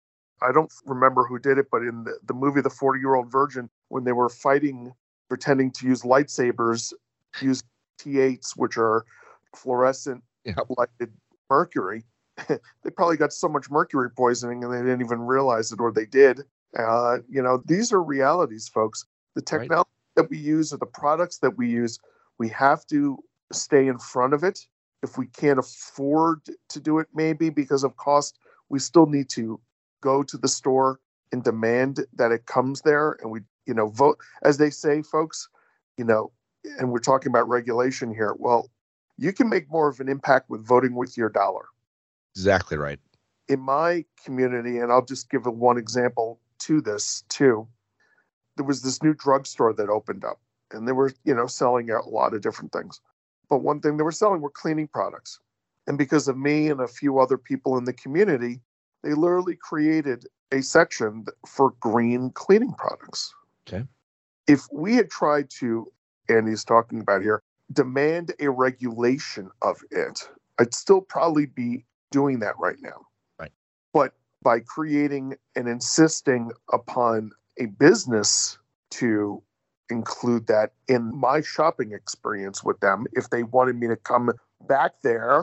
I don't remember who did it, but in the, the movie The forty-Year-Old Virgin, when they were fighting, pretending to use lightsabers, use T eights, which are fluorescent yep. lighted mercury, they probably got so much mercury poisoning and they didn't even realize it, or they did. Uh, you know, these are realities, folks. The technology right. that we use or the products that we use, we have to stay in front of it. If we can't afford to do it, maybe because of cost, we still need to go to the store and demand that it comes there. And we, you know, vote, as they say, folks, you know, and we're talking about regulation here. Well, you can make more of an impact with voting with your dollar. Exactly right. In my community, and I'll just give one example to this too, there was this new drugstore that opened up, and they were, you know, selling a lot of different things. But one thing they were selling were cleaning products. And because of me and a few other people in the community, they literally created a section for green cleaning products. Okay. If we had tried to, Andy's talking about here, demand a regulation of it, I'd still probably be doing that right now. Right. But by creating and insisting upon a business to include that in my shopping experience with them, if they wanted me to come back there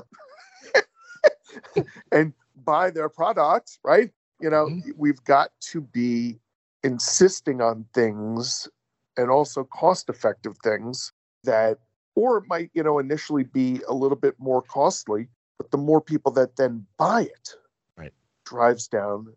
and buy their products, right? You know, mm-hmm. we've got to be insisting on things, and also cost-effective things that, or it might, you know, initially be a little bit more costly, but the more people that then buy it right. drives down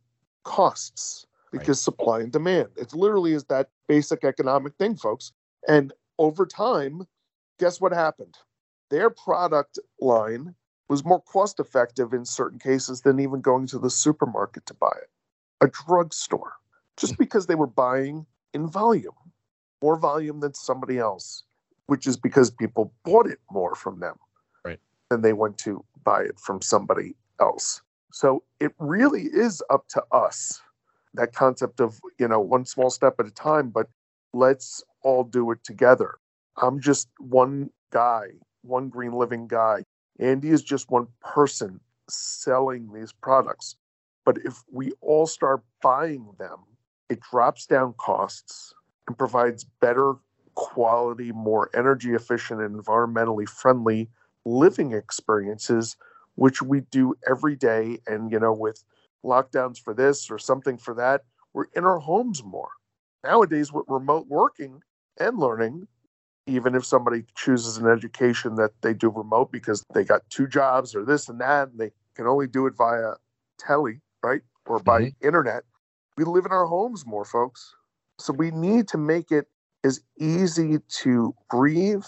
costs because right. supply and demand. It literally is that basic economic thing, folks. And over time, guess what happened? Their product line was more cost-effective in certain cases than even going to the supermarket to buy it. A drugstore, just because they were buying in volume, more volume than somebody else, which is because people bought it more from them right. than they went to buy it from somebody else. So it really is up to us, that concept of, you know, one small step at a time, but let's all do it together. I'm just one guy, one green living guy. Andy is just one person selling these products. But if we all start buying them, it drops down costs and provides better quality, more energy efficient and environmentally friendly living experiences, which we do every day. And, you know, with lockdowns for this or something for that, we're in our homes more. Nowadays, with remote working and learning, even if somebody chooses an education that they do remote because they got two jobs or this and that, and they can only do it via tele, right? Or by mm-hmm. internet, we live in our homes more, folks. So we need to make it as easy to breathe,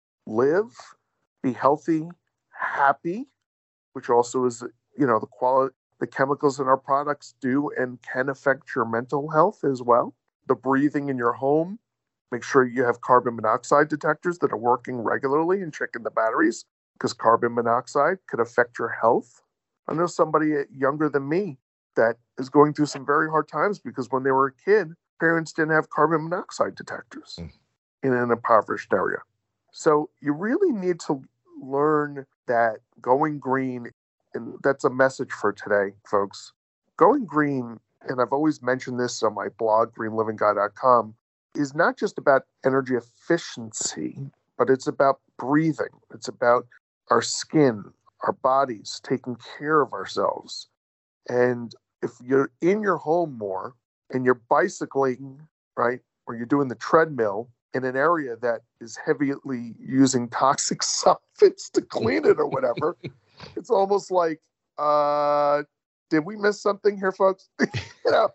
live, be healthy, happy, which also is, you know, the quality, the chemicals in our products do and can affect your mental health as well. The breathing in your home, make sure you have carbon monoxide detectors that are working regularly and checking the batteries, because carbon monoxide could affect your health. I know somebody younger than me that is going through some very hard times because when they were a kid, parents didn't have carbon monoxide detectors mm. in an impoverished area. So you really need to learn that going green, and that's a message for today, folks. Going green, and I've always mentioned this on my blog, green living guy dot com, is not just about energy efficiency, but it's about breathing. It's about our skin, our bodies, taking care of ourselves. And if you're in your home more and you're bicycling, right, or you're doing the treadmill in an area that is heavily using toxic sulfates to clean it or whatever, it's almost like, uh, did we miss something here, folks? you know,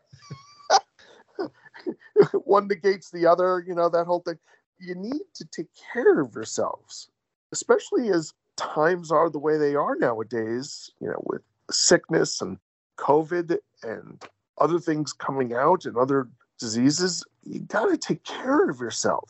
one negates the other, you know, that whole thing. You need to take care of yourselves, especially as times are the way they are nowadays, you know, with sickness and COVID and other things coming out and other diseases. You got to take care of yourself.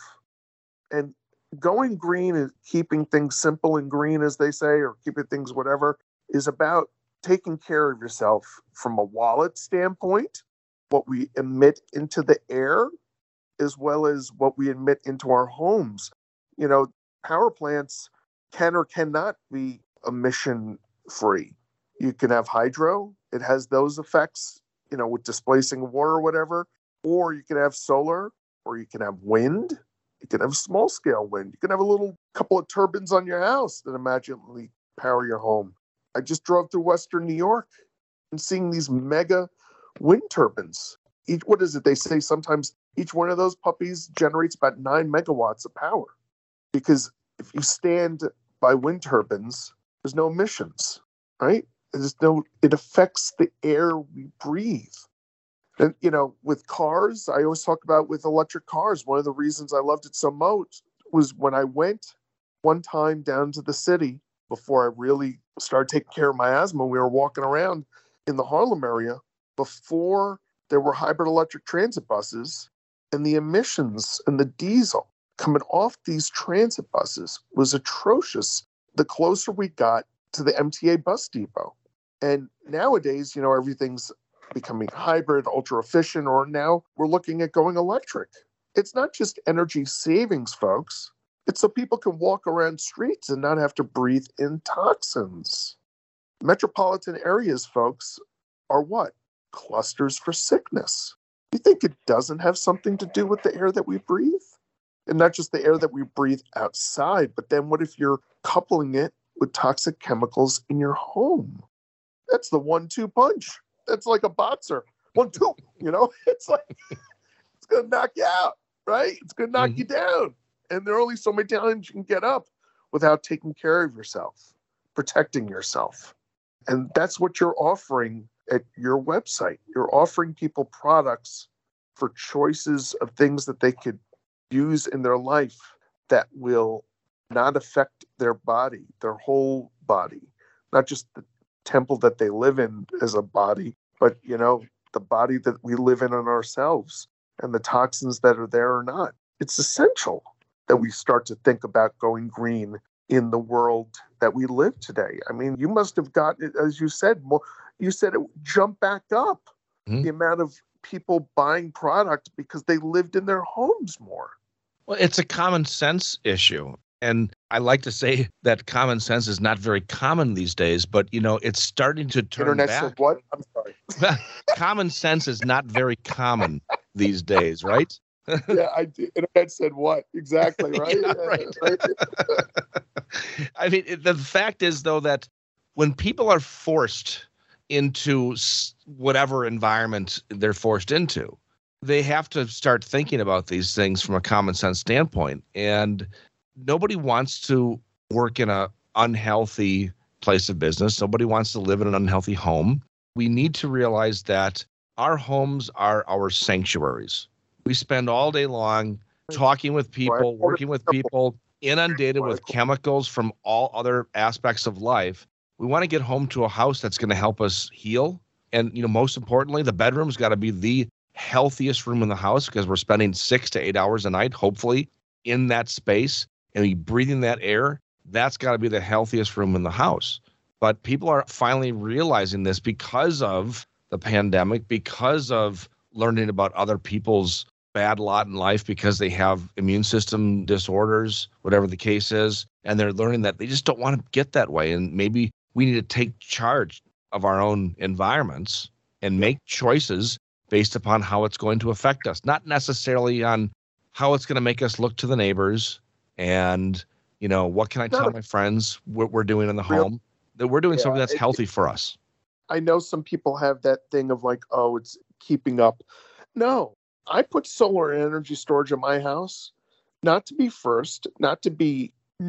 And going green and keeping things simple and green, as they say, or keeping things whatever, is about taking care of yourself from a wallet standpoint, what we emit into the air, as well as what we emit into our homes. You know, power plants can or cannot be emission free. You can have hydro. It has those effects, you know, with displacing water or whatever. Or you can have solar, or you can have wind. You can have small scale wind. You can have a little couple of turbines on your house that magically power your home. I just drove through Western New York and seeing these mega wind turbines. Each, what is it? They say sometimes each one of those puppies generates about nine megawatts of power. Because if you stand by wind turbines, there's no emissions, right? There's no, it affects the air we breathe. And, you know, with cars, I always talk about with electric cars, one of the reasons I loved it so much was when I went one time down to the city before I really started taking care of my asthma. We were walking around in the Harlem area before there were hybrid electric transit buses, and the emissions and the diesel coming off these transit buses was atrocious the closer we got to the M T A bus depot. And nowadays, you know, everything's becoming hybrid, ultra efficient, or now we're looking at going electric. It's not just energy savings, folks. It's so people can walk around streets and not have to breathe in toxins. Metropolitan areas, folks, are what? Clusters for sickness. You think it doesn't have something to do with the air that we breathe? And not just the air that we breathe outside, but then what if you're coupling it with toxic chemicals in your home? That's the one two punch. That's like a boxer. One, two, you know? It's like, it's going to knock you out, right? It's going to knock mm-hmm. you down. And there are only so many times you can get up without taking care of yourself, protecting yourself. And that's what you're offering at your website. You're offering people products for choices of things that they could use in their life that will not affect their body, their whole body, not just the temple that they live in as a body, but, you know, the body that we live in on ourselves and the toxins that are there or not. It's essential that we start to think about going green in the world that we live today. I mean, you must have gotten it, as you said, more, you said it jumped back up, mm-hmm. the amount of people buying product because they lived in their homes more. Well, it's a common sense issue. And I like to say that common sense is not very common these days, but, you know, it's starting to turn Internet back. Said what? I'm sorry. Common sense is not very common these days, right? yeah, I did. Internet said what? Exactly, right? yeah, right. I mean, the fact is, though, that when people are forced into whatever environment they're forced into, they have to start thinking about these things from a common sense standpoint. And nobody wants to work in an unhealthy place of business. Nobody wants to live in an unhealthy home. We need to realize that our homes are our sanctuaries. We spend all day long talking with people, working with people, inundated with chemicals from all other aspects of life. We want to get home to a house that's going to help us heal. And, you know, most importantly, the bedroom's got to be the healthiest room in the house because we're spending six to eight hours a night, hopefully, in that space. And we breathing that air, that's got to be the healthiest room in the house. But people are finally realizing this because of the pandemic, because of learning about other people's bad lot in life, because they have immune system disorders, whatever the case is. And they're learning that they just don't want to get that way. And maybe we need to take charge of our own environments and make choices based upon how it's going to affect us, not necessarily on how it's going to make us look to the neighbors and, you know, what can I tell my friends what we're doing in the home, that we're doing Yeah, something that's it- healthy for us. I know some people have that thing of like, oh, it's keeping up. No, I put solar energy storage in my house, not to be first, not to be,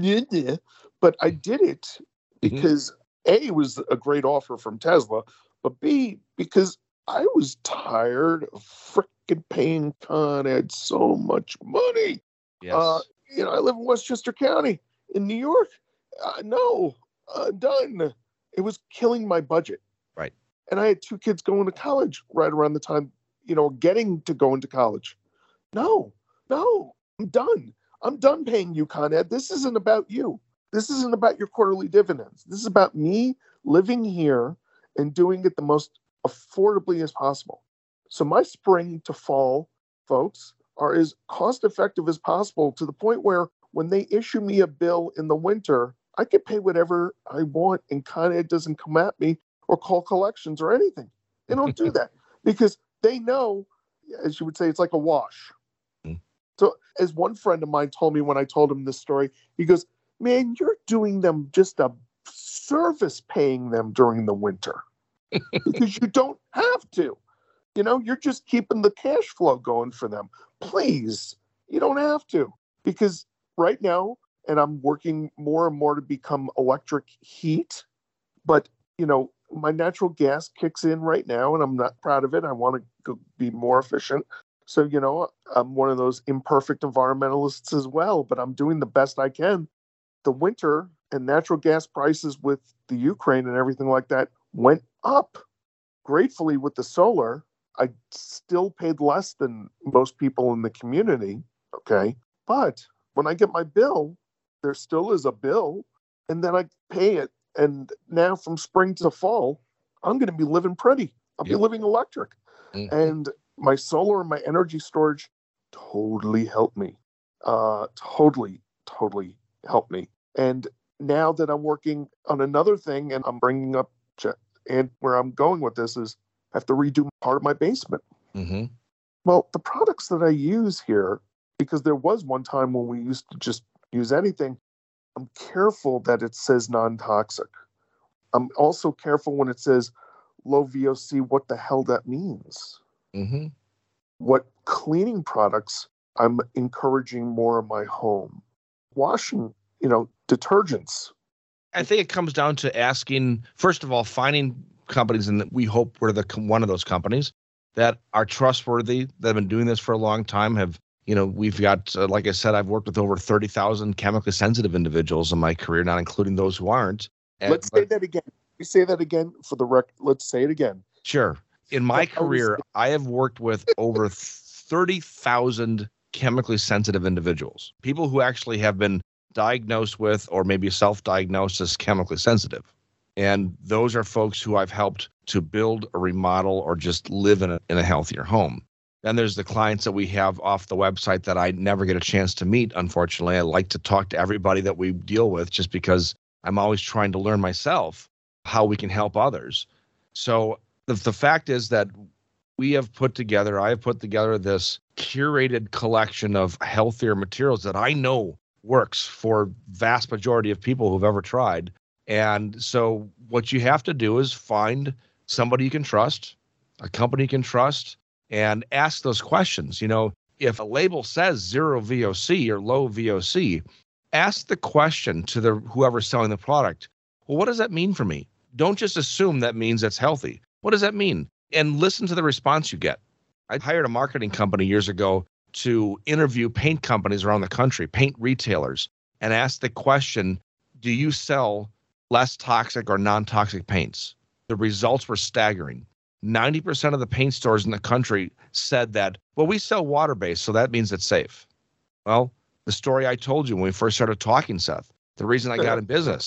but I did it because A, it was a great offer from Tesla, but B, because I was tired of freaking paying Con Ed so much money. Yes. Uh, you know, I live in Westchester County in New York. Uh, no, uh, done. It was killing my budget. Right. And I had two kids going to college right around the time, you know, getting to go into college. No, no, I'm done. I'm done paying you, Con Ed. This isn't about you. This isn't about your quarterly dividends. This is about me living here and doing it the most affordably as possible. So my spring to fall, folks, are as cost effective as possible, to the point where when they issue me a bill in the winter, I can pay whatever I want and Con Ed doesn't come at me or call collections or anything. They don't do that because they know, as you would say, it's like a wash. Mm. So as one friend of mine told me when I told him this story, he goes, man, you're doing them just a service paying them during the winter because you don't have to. You know, you're just keeping the cash flow going for them. Please, you don't have to. Because right now, and I'm working more and more to become electric heat, but, you know, my natural gas kicks in right now, and I'm not proud of it. I want to be more efficient. So, you know, I'm one of those imperfect environmentalists as well, but I'm doing the best I can. The winter and natural gas prices with the Ukraine and everything like that went up. Gratefully, with the solar, I still paid less than most people in the community, okay? But when I get my bill, there still is a bill, and then I pay it. And now from spring to fall, I'm going to be living pretty. I'll Yep. be living electric. Mhm. And my solar and my energy storage totally helped me. Uh, totally, totally helped me. And now that I'm working on another thing, and I'm bringing up, and where I'm going with this is, I have to redo part of my basement. Mm-hmm. Well, the products that I use here, because there was one time when we used to just use anything, I'm careful that it says non-toxic. I'm also careful when it says low V O C, what the hell that means. Mm-hmm. What cleaning products I'm encouraging more in my home. Washing, you know, detergents. I think it comes down to asking, first of all, finding companies, and we hope we're the one of those companies that are trustworthy, that have been doing this for a long time. Have, you know, we've got, uh, like I said, I've worked with over thirty thousand chemically sensitive individuals in my career, not including those who aren't. And, Let's but, say that again. We say that again for the rec. Let's say it again. Sure. In my Like, I was- career, I have worked with over thirty thousand chemically sensitive individuals, people who actually have been diagnosed with or maybe self-diagnosed as chemically sensitive. And those are folks who I've helped to build or remodel or just live in a, in a healthier home. Then there's the clients that we have off the website that I never get a chance to meet, unfortunately. I like to talk to everybody that we deal with just because I'm always trying to learn myself how we can help others. So the, the fact is that we have put together, I have put together this curated collection of healthier materials that I know works for vast majority of people who've ever tried. And so what you have to do is find somebody you can trust, a company you can trust, and ask those questions. You know, if a label says zero V O C or low V O C, ask the question to the whoever's selling the product. Well, what does that mean for me? Don't just assume that means it's healthy. What does that mean? And listen to the response you get. I hired a marketing company years ago to interview paint companies around the country, paint retailers, and ask the question, do you sell less toxic or non-toxic paints? The results were staggering. ninety percent of the paint stores in the country said that, well, we sell water-based, so that means it's safe. Well, the story I told you when we first started talking, Seth, the reason I got in business,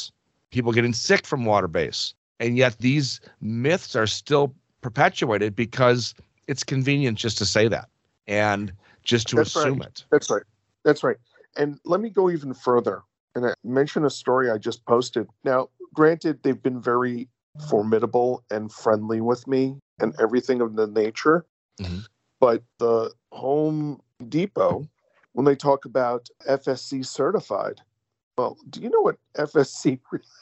people getting sick from water-based. And yet these myths are still perpetuated because it's convenient just to say that and just to That's assume right. it. That's right. That's right. And let me go even further. And I mention a story I just posted. Now, granted, they've been very formidable and friendly with me and everything of the nature. Mm-hmm. But the Home Depot, when they talk about F S C certified, well, do you know what F S C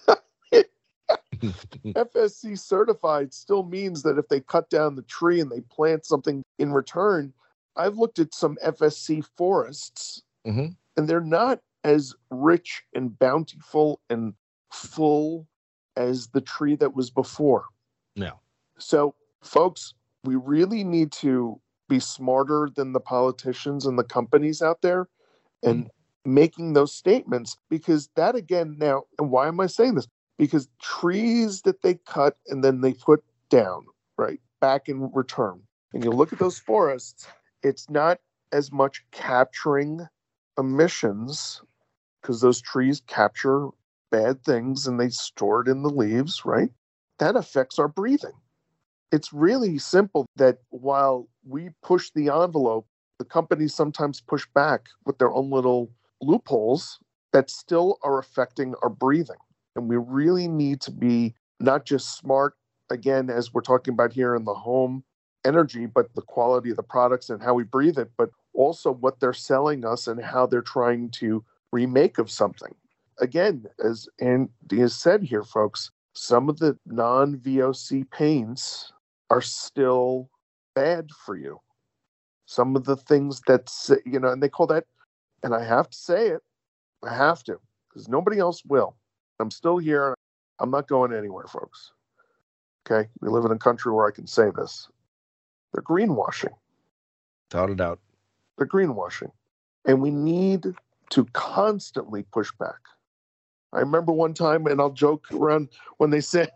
F S C certified still means that if they cut down the tree and they plant something in return? I've looked at some F S C forests, mm-hmm. and they're not as rich and bountiful and full as the tree that was before. No. So, folks, we really need to be smarter than the politicians and the companies out there and mm-hmm. making those statements, because that again now, and why am I saying this? Because trees that they cut and then they put down, right, back in return. And you look at those forests, it's not as much capturing emissions because those trees capture bad things and they store it in the leaves, right? That affects our breathing. It's really simple that while we push the envelope, the companies sometimes push back with their own little loopholes that still are affecting our breathing. And we really need to be not just smart, again, as we're talking about here in the home energy, but the quality of the products and how we breathe it, but also what they're selling us and how they're trying to remake of something. Again, as Andy has said here, folks, some of the non-V O C paints are still bad for you. Some of the things that, you know, and they call that, and I have to say it, I have to, because nobody else will. I'm still here. I'm not going anywhere, folks. Okay? We live in a country where I can say this. They're greenwashing. Without a doubt. They're greenwashing. And we need to constantly push back. I remember one time, and I'll joke around when they said,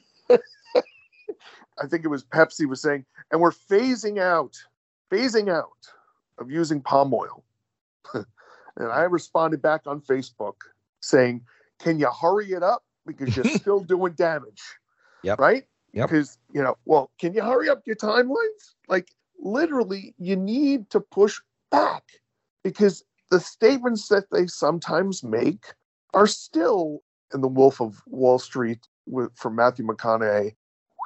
I think it was Pepsi was saying, and we're phasing out, phasing out of using palm oil. And I responded back on Facebook saying, can you hurry it up? Because you're still doing damage. Yep. Right? Yep. Because, you know, well, can you hurry up your timelines? Like, literally, you need to push back because the statements that they sometimes make are still in the Wolf of Wall Street with, from Matthew McConaughey,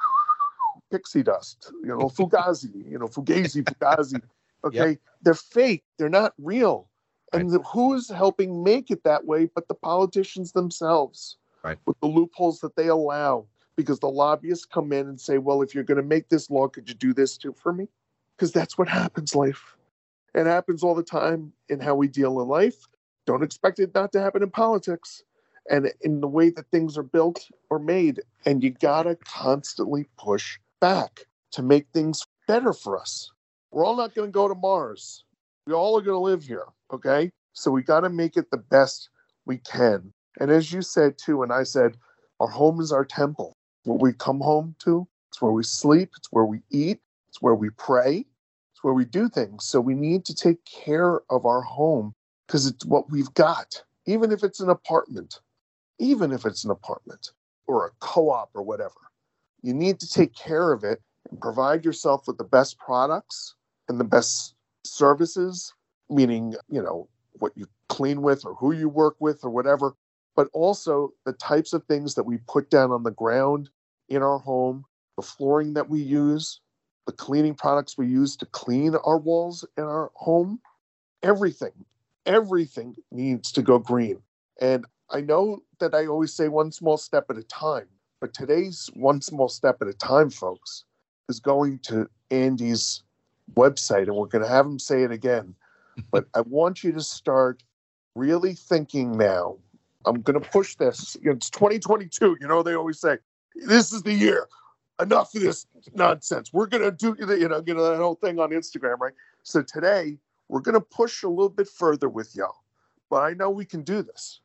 pixie dust, you know, Fugazi, you know, Fugazi, Fugazi. Okay. Yep. They're fake. They're not real. And right. the, who is helping make it that way but the politicians themselves, right. with the loopholes that they allow? Because the lobbyists come in and say, well, if you're going to make this law, could you do this too for me? Because that's what happens, life. It happens all the time in how we deal in life. Don't expect it not to happen in politics and in the way that things are built or made. And you got to constantly push back to make things better for us. We're all not going to go to Mars. We all are going to live here, okay? So we got to make it the best we can. And as you said, too, and I said, our home is our temple. What we come home to, it's where we sleep, it's where we eat, it's where we pray, it's where we do things. So we need to take care of our home because it's what we've got, even if it's an apartment, even if it's an apartment or a co-op or whatever. You need to take care of it and provide yourself with the best products and the best services, meaning, you know, what you clean with or who you work with or whatever, but also the types of things that we put down on the ground in our home, the flooring that we use, the cleaning products we use to clean our walls in our home. Everything, everything needs to go green. And I know that I always say one small step at a time, but today's one small step at a time, folks, is going to Andy's website, and we're going to have him say it again. But I want you to start really thinking now. I'm going to push this. It's twenty twenty-two. You know, they always say, this is the year. Enough of this nonsense. We're going to do, you know, you know, that whole thing on Instagram, right? So today, we're going to push a little bit further with y'all. But I know we can do this.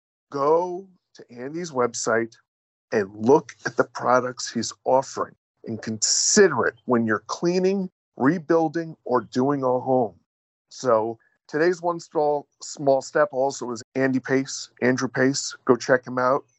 Go to Andy's website and look at the products he's offering and consider it when you're cleaning, rebuilding, or doing a home. So today's one small, small step also is Andy Pace, Andrew Pace. Go check him out.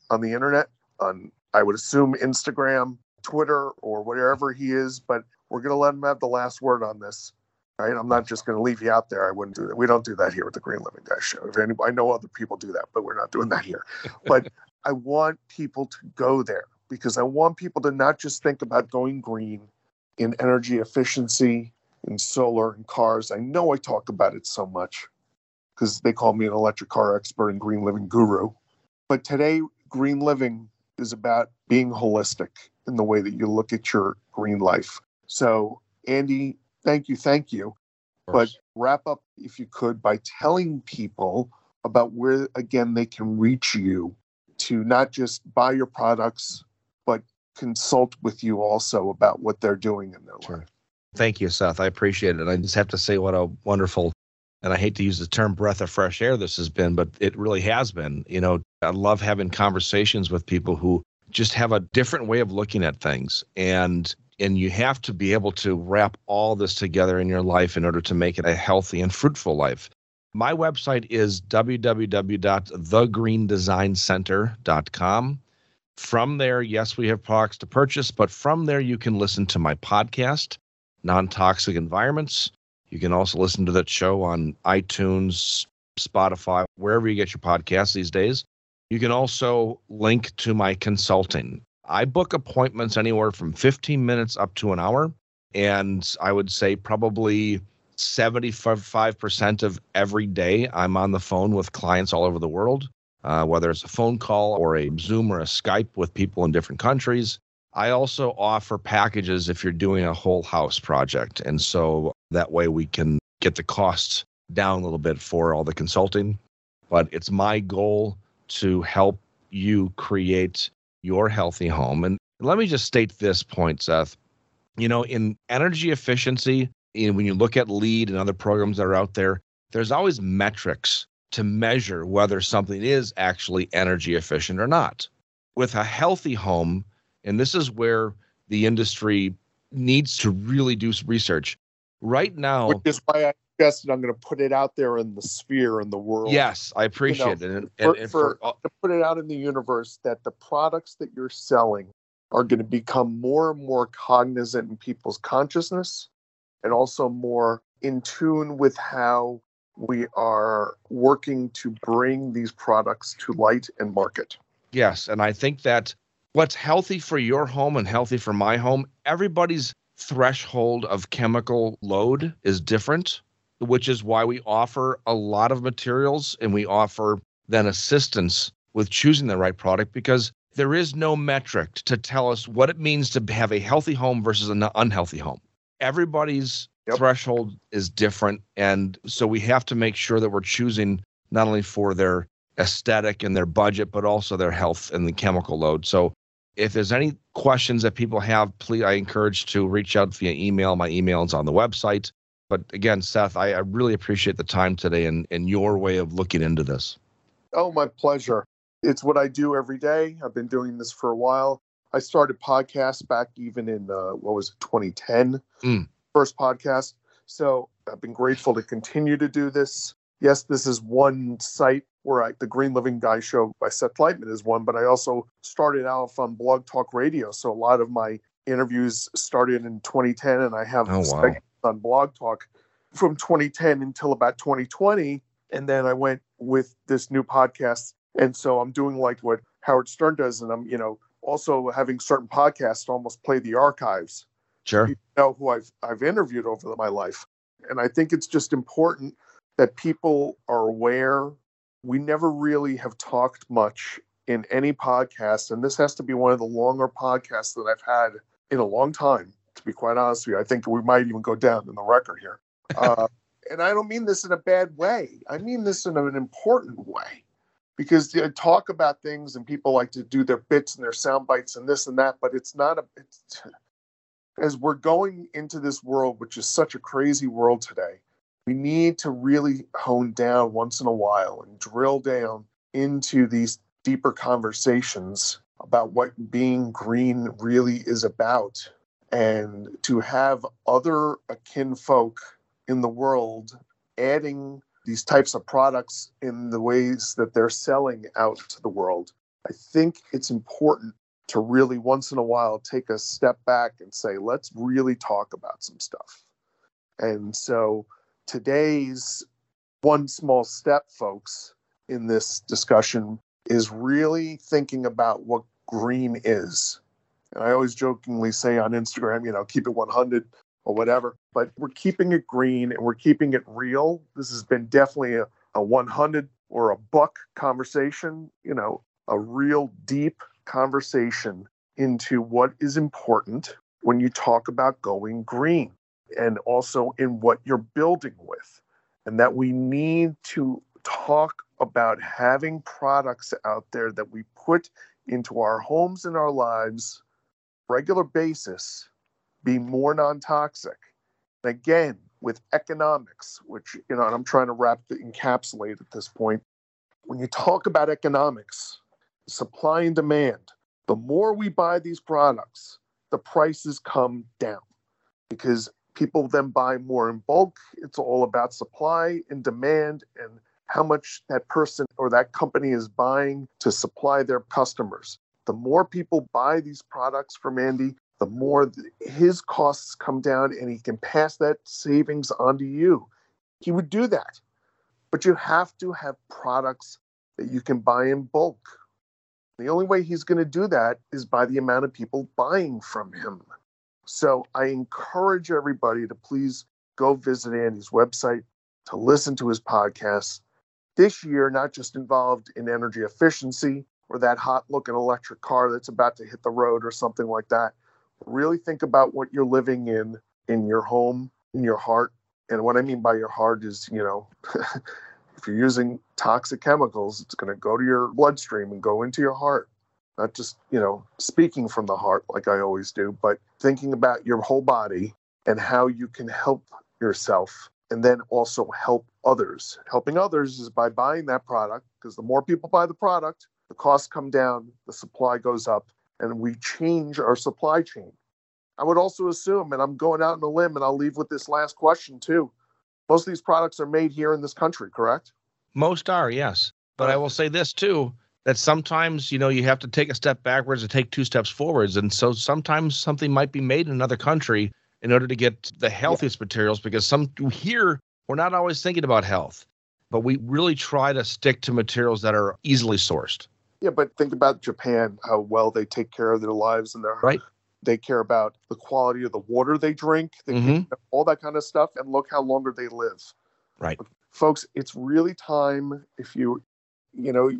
on the internet, on, I would assume, Instagram, Twitter, or wherever he is, but we're going to let him have the last word on this. Right? I'm not just going to leave you out there. I wouldn't do that. We don't do that here at the Green Living Guy Show. If anybody, I know other people do that, but we're not doing that here. But I want people to go there because I want people to not just think about going green in energy efficiency, in solar and cars. I know I talk about it so much because they call me an electric car expert and green living guru. But today, green living is about being holistic in the way that you look at your green life. So, Andy, thank you, thank you. But wrap up, if you could, by telling people about where, again, they can reach you to not just buy your products, but consult with you also about what they're doing in their Sure. life. Thank you, Seth. I appreciate it. I just have to say what a wonderful, and I hate to use the term breath of fresh air this has been, but it really has been. You know, I love having conversations with people who just have a different way of looking at things. And and you have to be able to wrap all this together in your life in order to make it a healthy and fruitful life. My website is w w w dot the green design center dot com. From there, yes, we have products to purchase, but from there you can listen to my podcast, Non-Toxic Environments. You can also listen to that show on iTunes, Spotify, wherever you get your podcasts these days. You can also link to my consulting. I book appointments anywhere from fifteen minutes up to an hour. And I would say probably seventy-five percent of every day I'm on the phone with clients all over the world, uh, whether it's a phone call or a Zoom or a Skype with people in different countries. I also offer packages if you're doing a whole house project. And so that way we can get the costs down a little bit for all the consulting. But it's my goal to help you create your healthy home. And let me just state this point, Seth. You know, in energy efficiency, you know, when you look at LEED and other programs that are out there, there's always metrics to measure whether something is actually energy efficient or not. With a healthy home, and this is where the industry needs to really do some research. Right now, Which is why I suggested I'm going to put it out there in the sphere in the world. yes, I appreciate You know, it. And, for, and, and for, for, to put it out in the universe that the products that you're selling are going to become more and more cognizant in people's consciousness and also more in tune with how we are working to bring these products to light and market. yes, and I think that what's healthy for your home and healthy for my home, everybody's threshold of chemical load is different, which is why we offer a lot of materials and we offer then assistance with choosing the right product, because there is no metric to tell us what it means to have a healthy home versus an unhealthy home. Everybody's yep. threshold is different. And so we have to make sure that we're choosing not only for their aesthetic and their budget, but also their health and the chemical load. So if there's any questions that people have, please, I encourage to reach out via email. My email is on the website. But again, Seth, I, I really appreciate the time today and, and your way of looking into this. Oh, my pleasure. It's what I do every day. I've been doing this for a while. I started podcasts back even in, uh, what was it, twenty ten, mm. first podcast. So I've been grateful to continue to do this. Yes, this is one site where I, the Green Living Guy Show by Seth Leitman is one, but I also started out on Blog Talk Radio. So a lot of my interviews started in twenty ten, and I have oh, wow. on Blog Talk from twenty ten until about twenty twenty. And then I went with this new podcast. And so I'm doing like what Howard Stern does. And I'm, you know, also having certain podcasts to almost play the archives. Sure. You know who I've, I've interviewed over my life. And I think it's just important that people are aware. We never really have talked much in any podcast. And this has to be one of the longer podcasts that I've had in a long time, to be quite honest with you. I think we might even go down in the record here. Uh, and I don't mean this in a bad way. I mean this in an important way. Because they talk about things and people like to do their bits and their sound bites and this and that, but it's not a, it's, as we're going into this world, which is such a crazy world today, we need to really hone down once in a while and drill down into these deeper conversations about what being green really is about, and to have other akin folk in the world adding these types of products in the ways that they're selling out to the world. I think it's important to really once in a while take a step back and say, let's really talk about some stuff. And so today's one small step, folks, in this discussion is really thinking about what green is. And I always jokingly say on Instagram, you know, keep it one hundred or whatever, but we're keeping it green and we're keeping it real. This has been definitely a, a one hundred or a buck conversation, you know, a real deep conversation into what is important when you talk about going green, and also in what you're building with. And that we need to talk about having products out there that we put into our homes and our lives regular basis be more non-toxic. And again, with economics, which, you know, and I'm trying to wrap the encapsulate at this point. When you talk about economics, supply and demand, the more we buy these products, the prices come down because people then buy more in bulk. It's all about supply and demand and how much that person or that company is buying to supply their customers. The more people buy these products from Andy, the more his costs come down and he can pass that savings on to you. He would do that. But you have to have products that you can buy in bulk. The only way he's going to do that is by the amount of people buying from him. So I encourage everybody to please go visit Andy's website, to listen to his podcasts. This year, not just involved in energy efficiency or that hot-looking electric car that's about to hit the road or something like that. Really think about what you're living in, in your home, in your heart. And what I mean by your heart is, you know, if you're using toxic chemicals, it's going to go to your bloodstream and go into your heart. Not just, you know, speaking from the heart like I always do, but thinking about your whole body and how you can help yourself and then also help others. Helping others is by buying that product, because the more people buy the product, the costs come down, the supply goes up, and we change our supply chain. I would also assume, and I'm going out on a limb, and I'll leave with this last question too, most of these products are made here in this country, correct? Most are, yes. But I will say this too, that sometimes, you know, you have to take a step backwards and take two steps forwards. And so sometimes something might be made in another country in order to get the healthiest yeah. materials, because some here, we're not always thinking about health, but we really try to stick to materials that are easily sourced. Yeah, but think about Japan, how well they take care of their lives and their right. They care about the quality of the water they drink, they mm-hmm. all that kind of stuff, and look how longer they live. Right. Folks, it's really time if you, you know,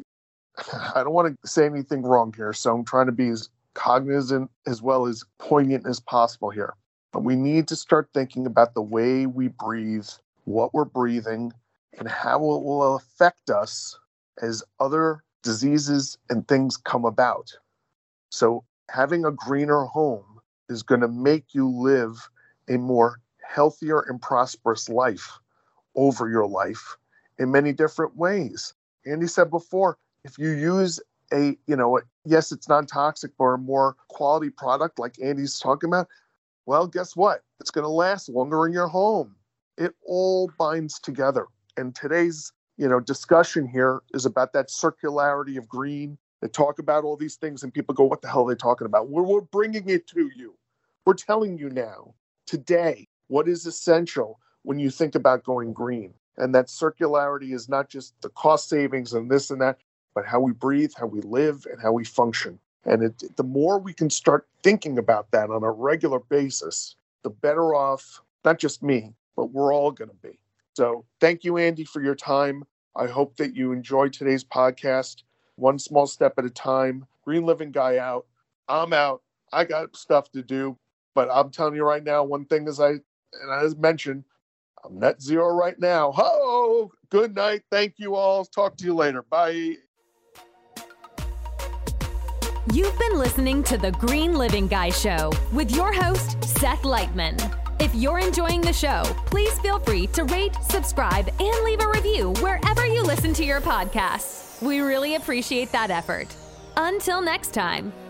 I don't want to say anything wrong here, so I'm trying to be as cognizant as well as poignant as possible here. But we need to start thinking about the way we breathe, what we're breathing, and how it will affect us as other diseases and things come about. So having a greener home is going to make you live a more healthier and prosperous life over your life in many different ways. Andy said before, if you use a, you know, yes, it's non-toxic, but a more quality product like Andy's talking about, well, guess what? It's going to last longer in your home. It all binds together. And today's, you know, discussion here is about that circularity of green. They talk about all these things and people go, what the hell are they talking about? We're, we're bringing it to you. We're telling you now, today, what is essential when you think about going green. And that circularity is not just the cost savings and this and that, but how we breathe, how we live, and how we function. And it, the more we can start thinking about that on a regular basis, the better off, not just me, but we're all going to be. So thank you, Andy, for your time. I hope that you enjoyed today's podcast. One small step at a time. Green Living Guy out. I'm out. I got stuff to do. But I'm telling you right now, one thing as I, and as mentioned, I'm net zero right now. Ho! Good night. Thank you all. Talk to you later. Bye. You've been listening to the Green Living Guy Show with your host, Seth Lightman. If you're enjoying the show, please feel free to rate, subscribe, and leave a review wherever you listen to your podcasts. We really appreciate that effort. Until next time.